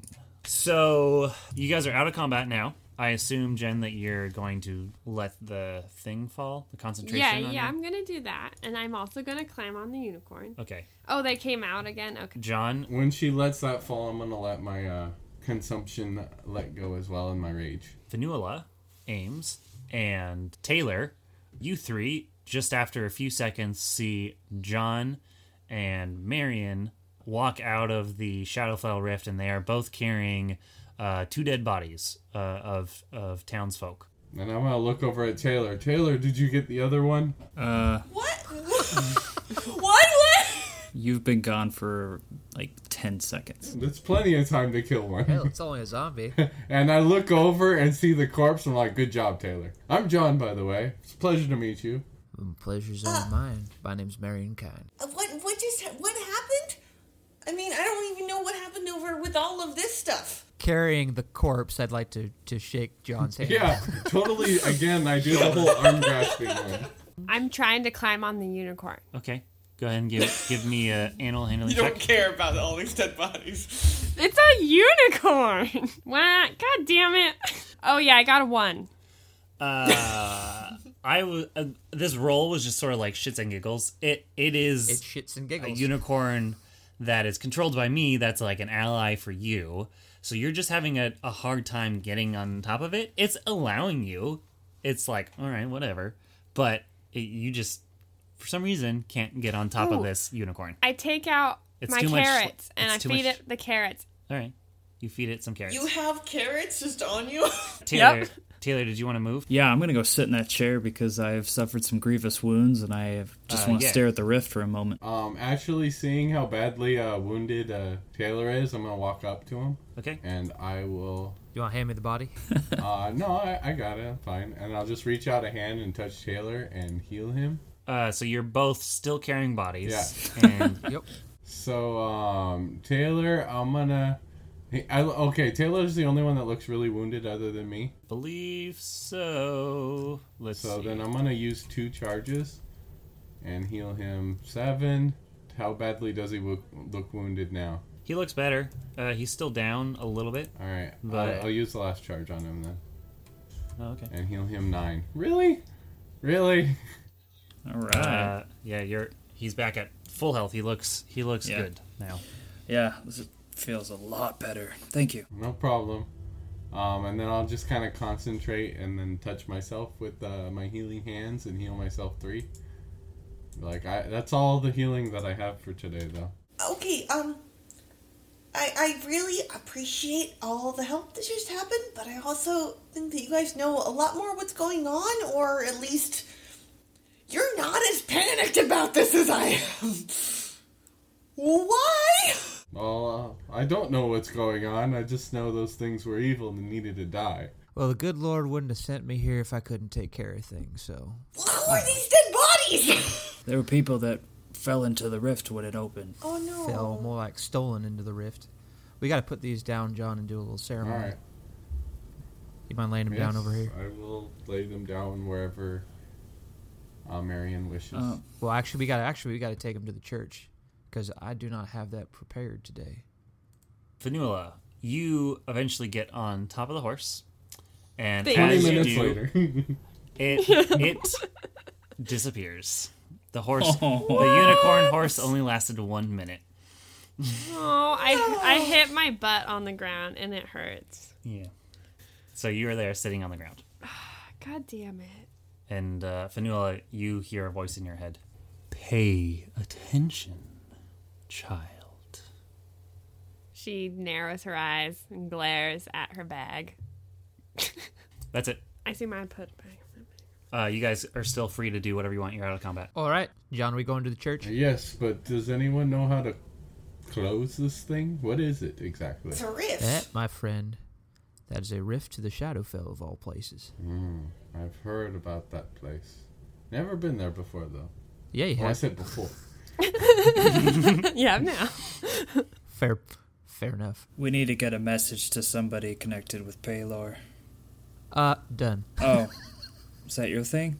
So, you guys are out of combat now. I assume, Jen, that you're going to let the thing fall, the concentration Yeah, on yeah, you? I'm going to do that. And I'm also going to climb on the unicorn. Okay. Oh, they came out again? Okay. John? When she lets that fall, I'm going to let my uh, consumption let go as well in my rage. Fanula, Ames, and Taylor, you three, just after a few seconds, see John and Marion walk out of the Shadowfell Rift, and they are both carrying uh, two dead bodies uh, of of townsfolk. And I'm going to look over at Taylor. Taylor, did you get the other one? Uh, What? what? What? you've been gone for like ten seconds. That's plenty of time to kill one. Hell, it's only a zombie. And I look over and see the corpse, and I'm like, good job, Taylor. I'm John, by the way. It's a pleasure to meet you. Pleasure's all mine. My name's Marion Kind. Uh, What? What just? ha- What happened? I mean, I don't even know what happened over with all of this stuff. Carrying the corpse, I'd like to, to shake John's hand. Yeah, totally. Again, I do the whole arm grasping one. I'm trying to climb on the unicorn. Okay. Go ahead and give give me a animal handling You don't check. care about all these dead bodies. It's a unicorn! What? God damn it. Oh, yeah, I got a one. Uh, I was uh, this roll was just sort of like shits and giggles. It it is It's shits and a giggles. unicorn that is controlled by me. That's like an ally for you. So you're just having a, a hard time getting on top of it. It's allowing you. It's like, all right, whatever. But it, you just, for some reason, can't get on top of Ooh. this unicorn. I take out It's my too much- carrots and it's I too feed much- it the carrots. All right. You feed it some carrots. You have carrots just on you? Taylor, Yep. Taylor, did you want to move? Yeah, I'm gonna go sit in that chair because I've suffered some grievous wounds and I have just Uh, want to yeah. stare at the rift for a moment. Um, actually, seeing how badly uh, wounded uh, Taylor is, I'm gonna walk up to him Okay. and I will. You want to hand me the body? Uh, no, I, I got it. I'm fine. And I'll just reach out a hand and touch Taylor and heal him. Uh, so you're both still carrying bodies. Yeah. And Yep. So, um, Taylor, I'm gonna. Hey, I, okay, Taylor's the only one that looks really wounded other than me. believe so. Let's So see. then I'm gonna use two charges and heal him seven. How badly does he look, look wounded now? He looks better. Uh, he's still down a little bit. All right, But- I'll, I'll use the last charge on him then Oh, okay. and heal him nine. Really? Really? All right. Uh, yeah, you're. He's back at full health. He looks. He looks Yeah. good now. yeah, this is, feels a lot better. Thank you. No problem. Um, and then I'll just kind of concentrate and then touch myself with uh, my healing hands and heal myself three. Like, I that's all the healing that I have for today, though. Okay, um, I I really appreciate all the help that just happened, but I also think that you guys know a lot more what's going on, or at least you're not as panicked about this as I am. Why? Well, uh, I don't know what's going on. I just know those things were evil and needed to die. Well, the good Lord wouldn't have sent me here if I couldn't take care of things, so... Who are these dead bodies? There were people that fell into the rift when it opened. Oh no. Fell more like stolen into the rift. We gotta put these down, John, and do a little ceremony. All right. You mind laying them Yes, down over here? I will lay them down wherever uh, Marion wishes. Oh. Well, actually, we gotta actually we gotta take them to the church because I do not have that prepared today. Fanula, you eventually get on top of the horse, and Thank Twenty as you minutes do, later. it it disappears. The horse, the unicorn horse, only lasted one minute. Oh, I I hit my butt on the ground and it hurts. Yeah. So you are there sitting on the ground, God damn it. and uh, Fanula, you hear a voice in your head. Pay attention, child. She narrows her eyes and glares at her bag. That's it. I see mine put back. Uh, you guys are still free to do whatever you want. You're out of combat. All right, John, are we going to the church? Yes, but does anyone know how to close this thing? What is it exactly? It's a rift. That, my friend, that is a rift to the Shadowfell of all places. Mm, I've heard about that place. Never been there before, though. Yeah, you Well, I have. said before. Yeah, now. Fair, fair enough. We need to get a message to somebody connected with Paylor. Uh, done. Oh, is that your thing?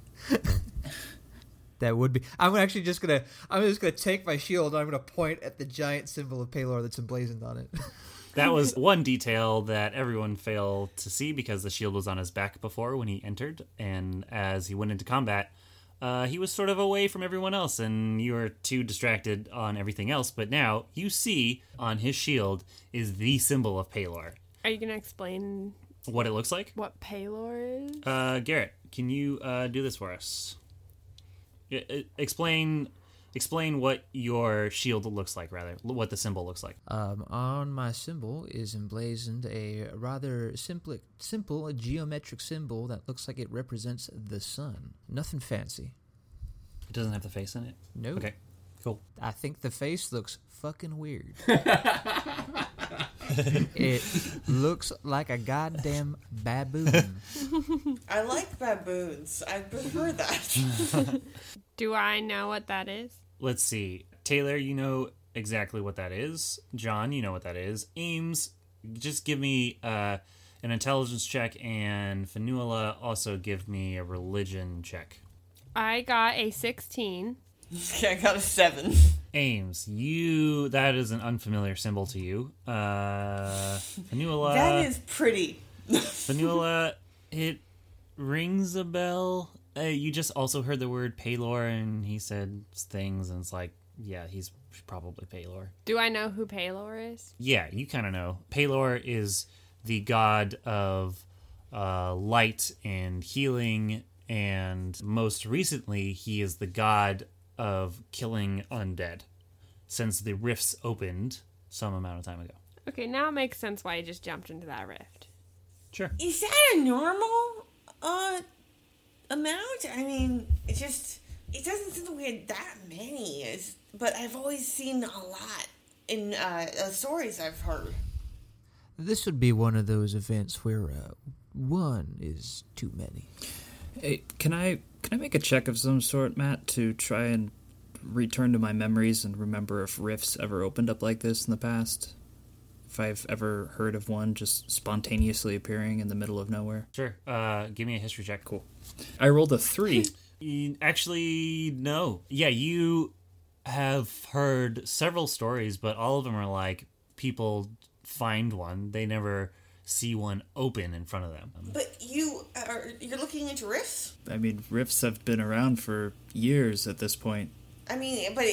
That would be. I'm actually just gonna. I'm just gonna take my shield and I'm gonna point at the giant symbol of Paylor that's emblazoned on it. That was one detail that everyone failed to see because the shield was on his back before when he entered, and as he went into combat, uh, he was sort of away from everyone else, and you were too distracted on everything else. But now you see on his shield is the symbol of Paylor. Are you going to explain What it looks like? what Paylor is? Uh, Garrett, can you uh, do this for us? I- I- explain, explain what your shield looks like, rather, what the symbol looks like. Um, on my symbol is emblazoned a rather simple, simple geometric symbol that looks like it represents the sun. Nothing fancy. It doesn't have the face in it? No. Okay, cool. I think the face looks fucking weird. It looks like a goddamn baboon. I like baboons. I prefer that. Do I know what that is? Let's see. Taylor, you know exactly what that is. John, you know what that is. Ames, just give me uh, an intelligence check, and Fanula, also give me a religion check. I got a sixteen. Okay, I got a seven. Ames, you, that is an unfamiliar symbol to you. Uh, Fanula, That is pretty. Fanula, it rings a bell. Uh, you just also heard the word Paylor, and he said things, and it's like, yeah, he's probably Paylor. Do I know who Paylor is? Yeah, you kind of know. Paylor is the god of uh, light and healing, and most recently, he is the god of killing undead, since the rifts opened some amount of time ago. Okay, now it makes sense why you just jumped into that rift. Sure. Is that a normal uh amount? I mean, it just it doesn't seem like we had that many. It's, but I've always seen a lot in uh, uh, stories I've heard. This would be one of those events where uh, one is too many. Hey, can I can I make a check of some sort, Matt, to try and return to my memories and remember if rifts ever opened up like this in the past? If I've ever heard of one just spontaneously appearing in the middle of nowhere? Sure. Uh, give me a history check. Cool. I rolled a three. You- Actually, no. Yeah, you have heard several stories, but all of them are like people find one. They never see one open in front of them. But you are you're looking into rifts? I mean, rifts have been around for years at this point. I mean, but it's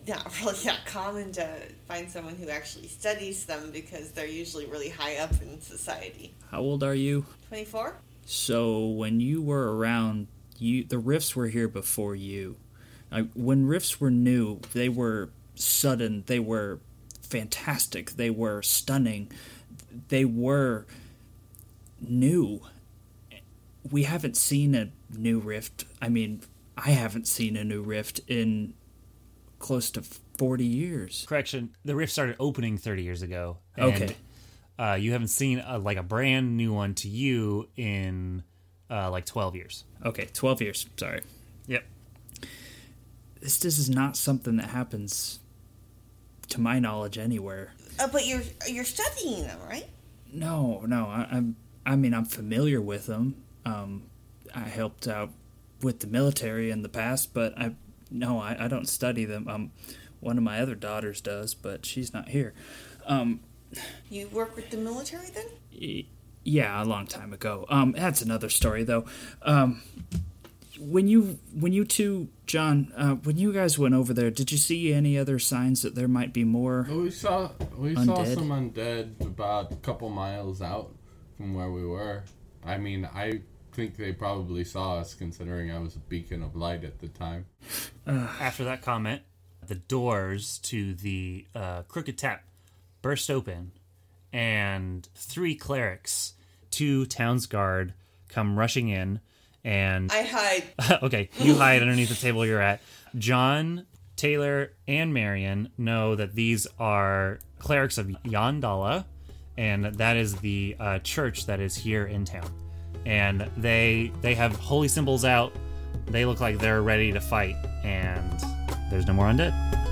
not really that common to find someone who actually studies them because they're usually really high up in society. How old are you? twenty-four? So when you were around, you the rifts were here before you. Uh, when rifts were new, they were sudden, they were fantastic, they were stunning, they were new. We haven't seen a new rift. I mean, I haven't seen a new rift in close to forty years. Correction, the rift started opening thirty years ago. And, Okay. Uh, you haven't seen a, like a brand new one to you in uh, like twelve years. Okay, twelve years, sorry. Yep. This, this is not something that happens, to my knowledge, anywhere. Uh, but you're you're studying them, right? No, no, I, I'm. I mean, I'm familiar with them. Um, I helped out with the military in the past, but I no, I, I don't study them. Um, one of my other daughters does, but she's not here. Um, You work with the military then? y- yeah, a long time ago. Um, that's another story though. Um, when you when you two, John, uh, when you guys went over there, did you see any other signs that there might be more? We saw we saw Undead? some undead about a couple miles out from where we were. I mean, I think they probably saw us, considering I was a beacon of light at the time. After that comment, the doors to the uh, Crooked Tap burst open, and three clerics, two Town's Guard, come rushing in. And I hide. okay, you hide underneath the table you're at. John, Taylor, and Marion know that these are clerics of Yandala, and that is the uh, church that is here in town. And they they have holy symbols out. They look like they're ready to fight, and there's no more undead.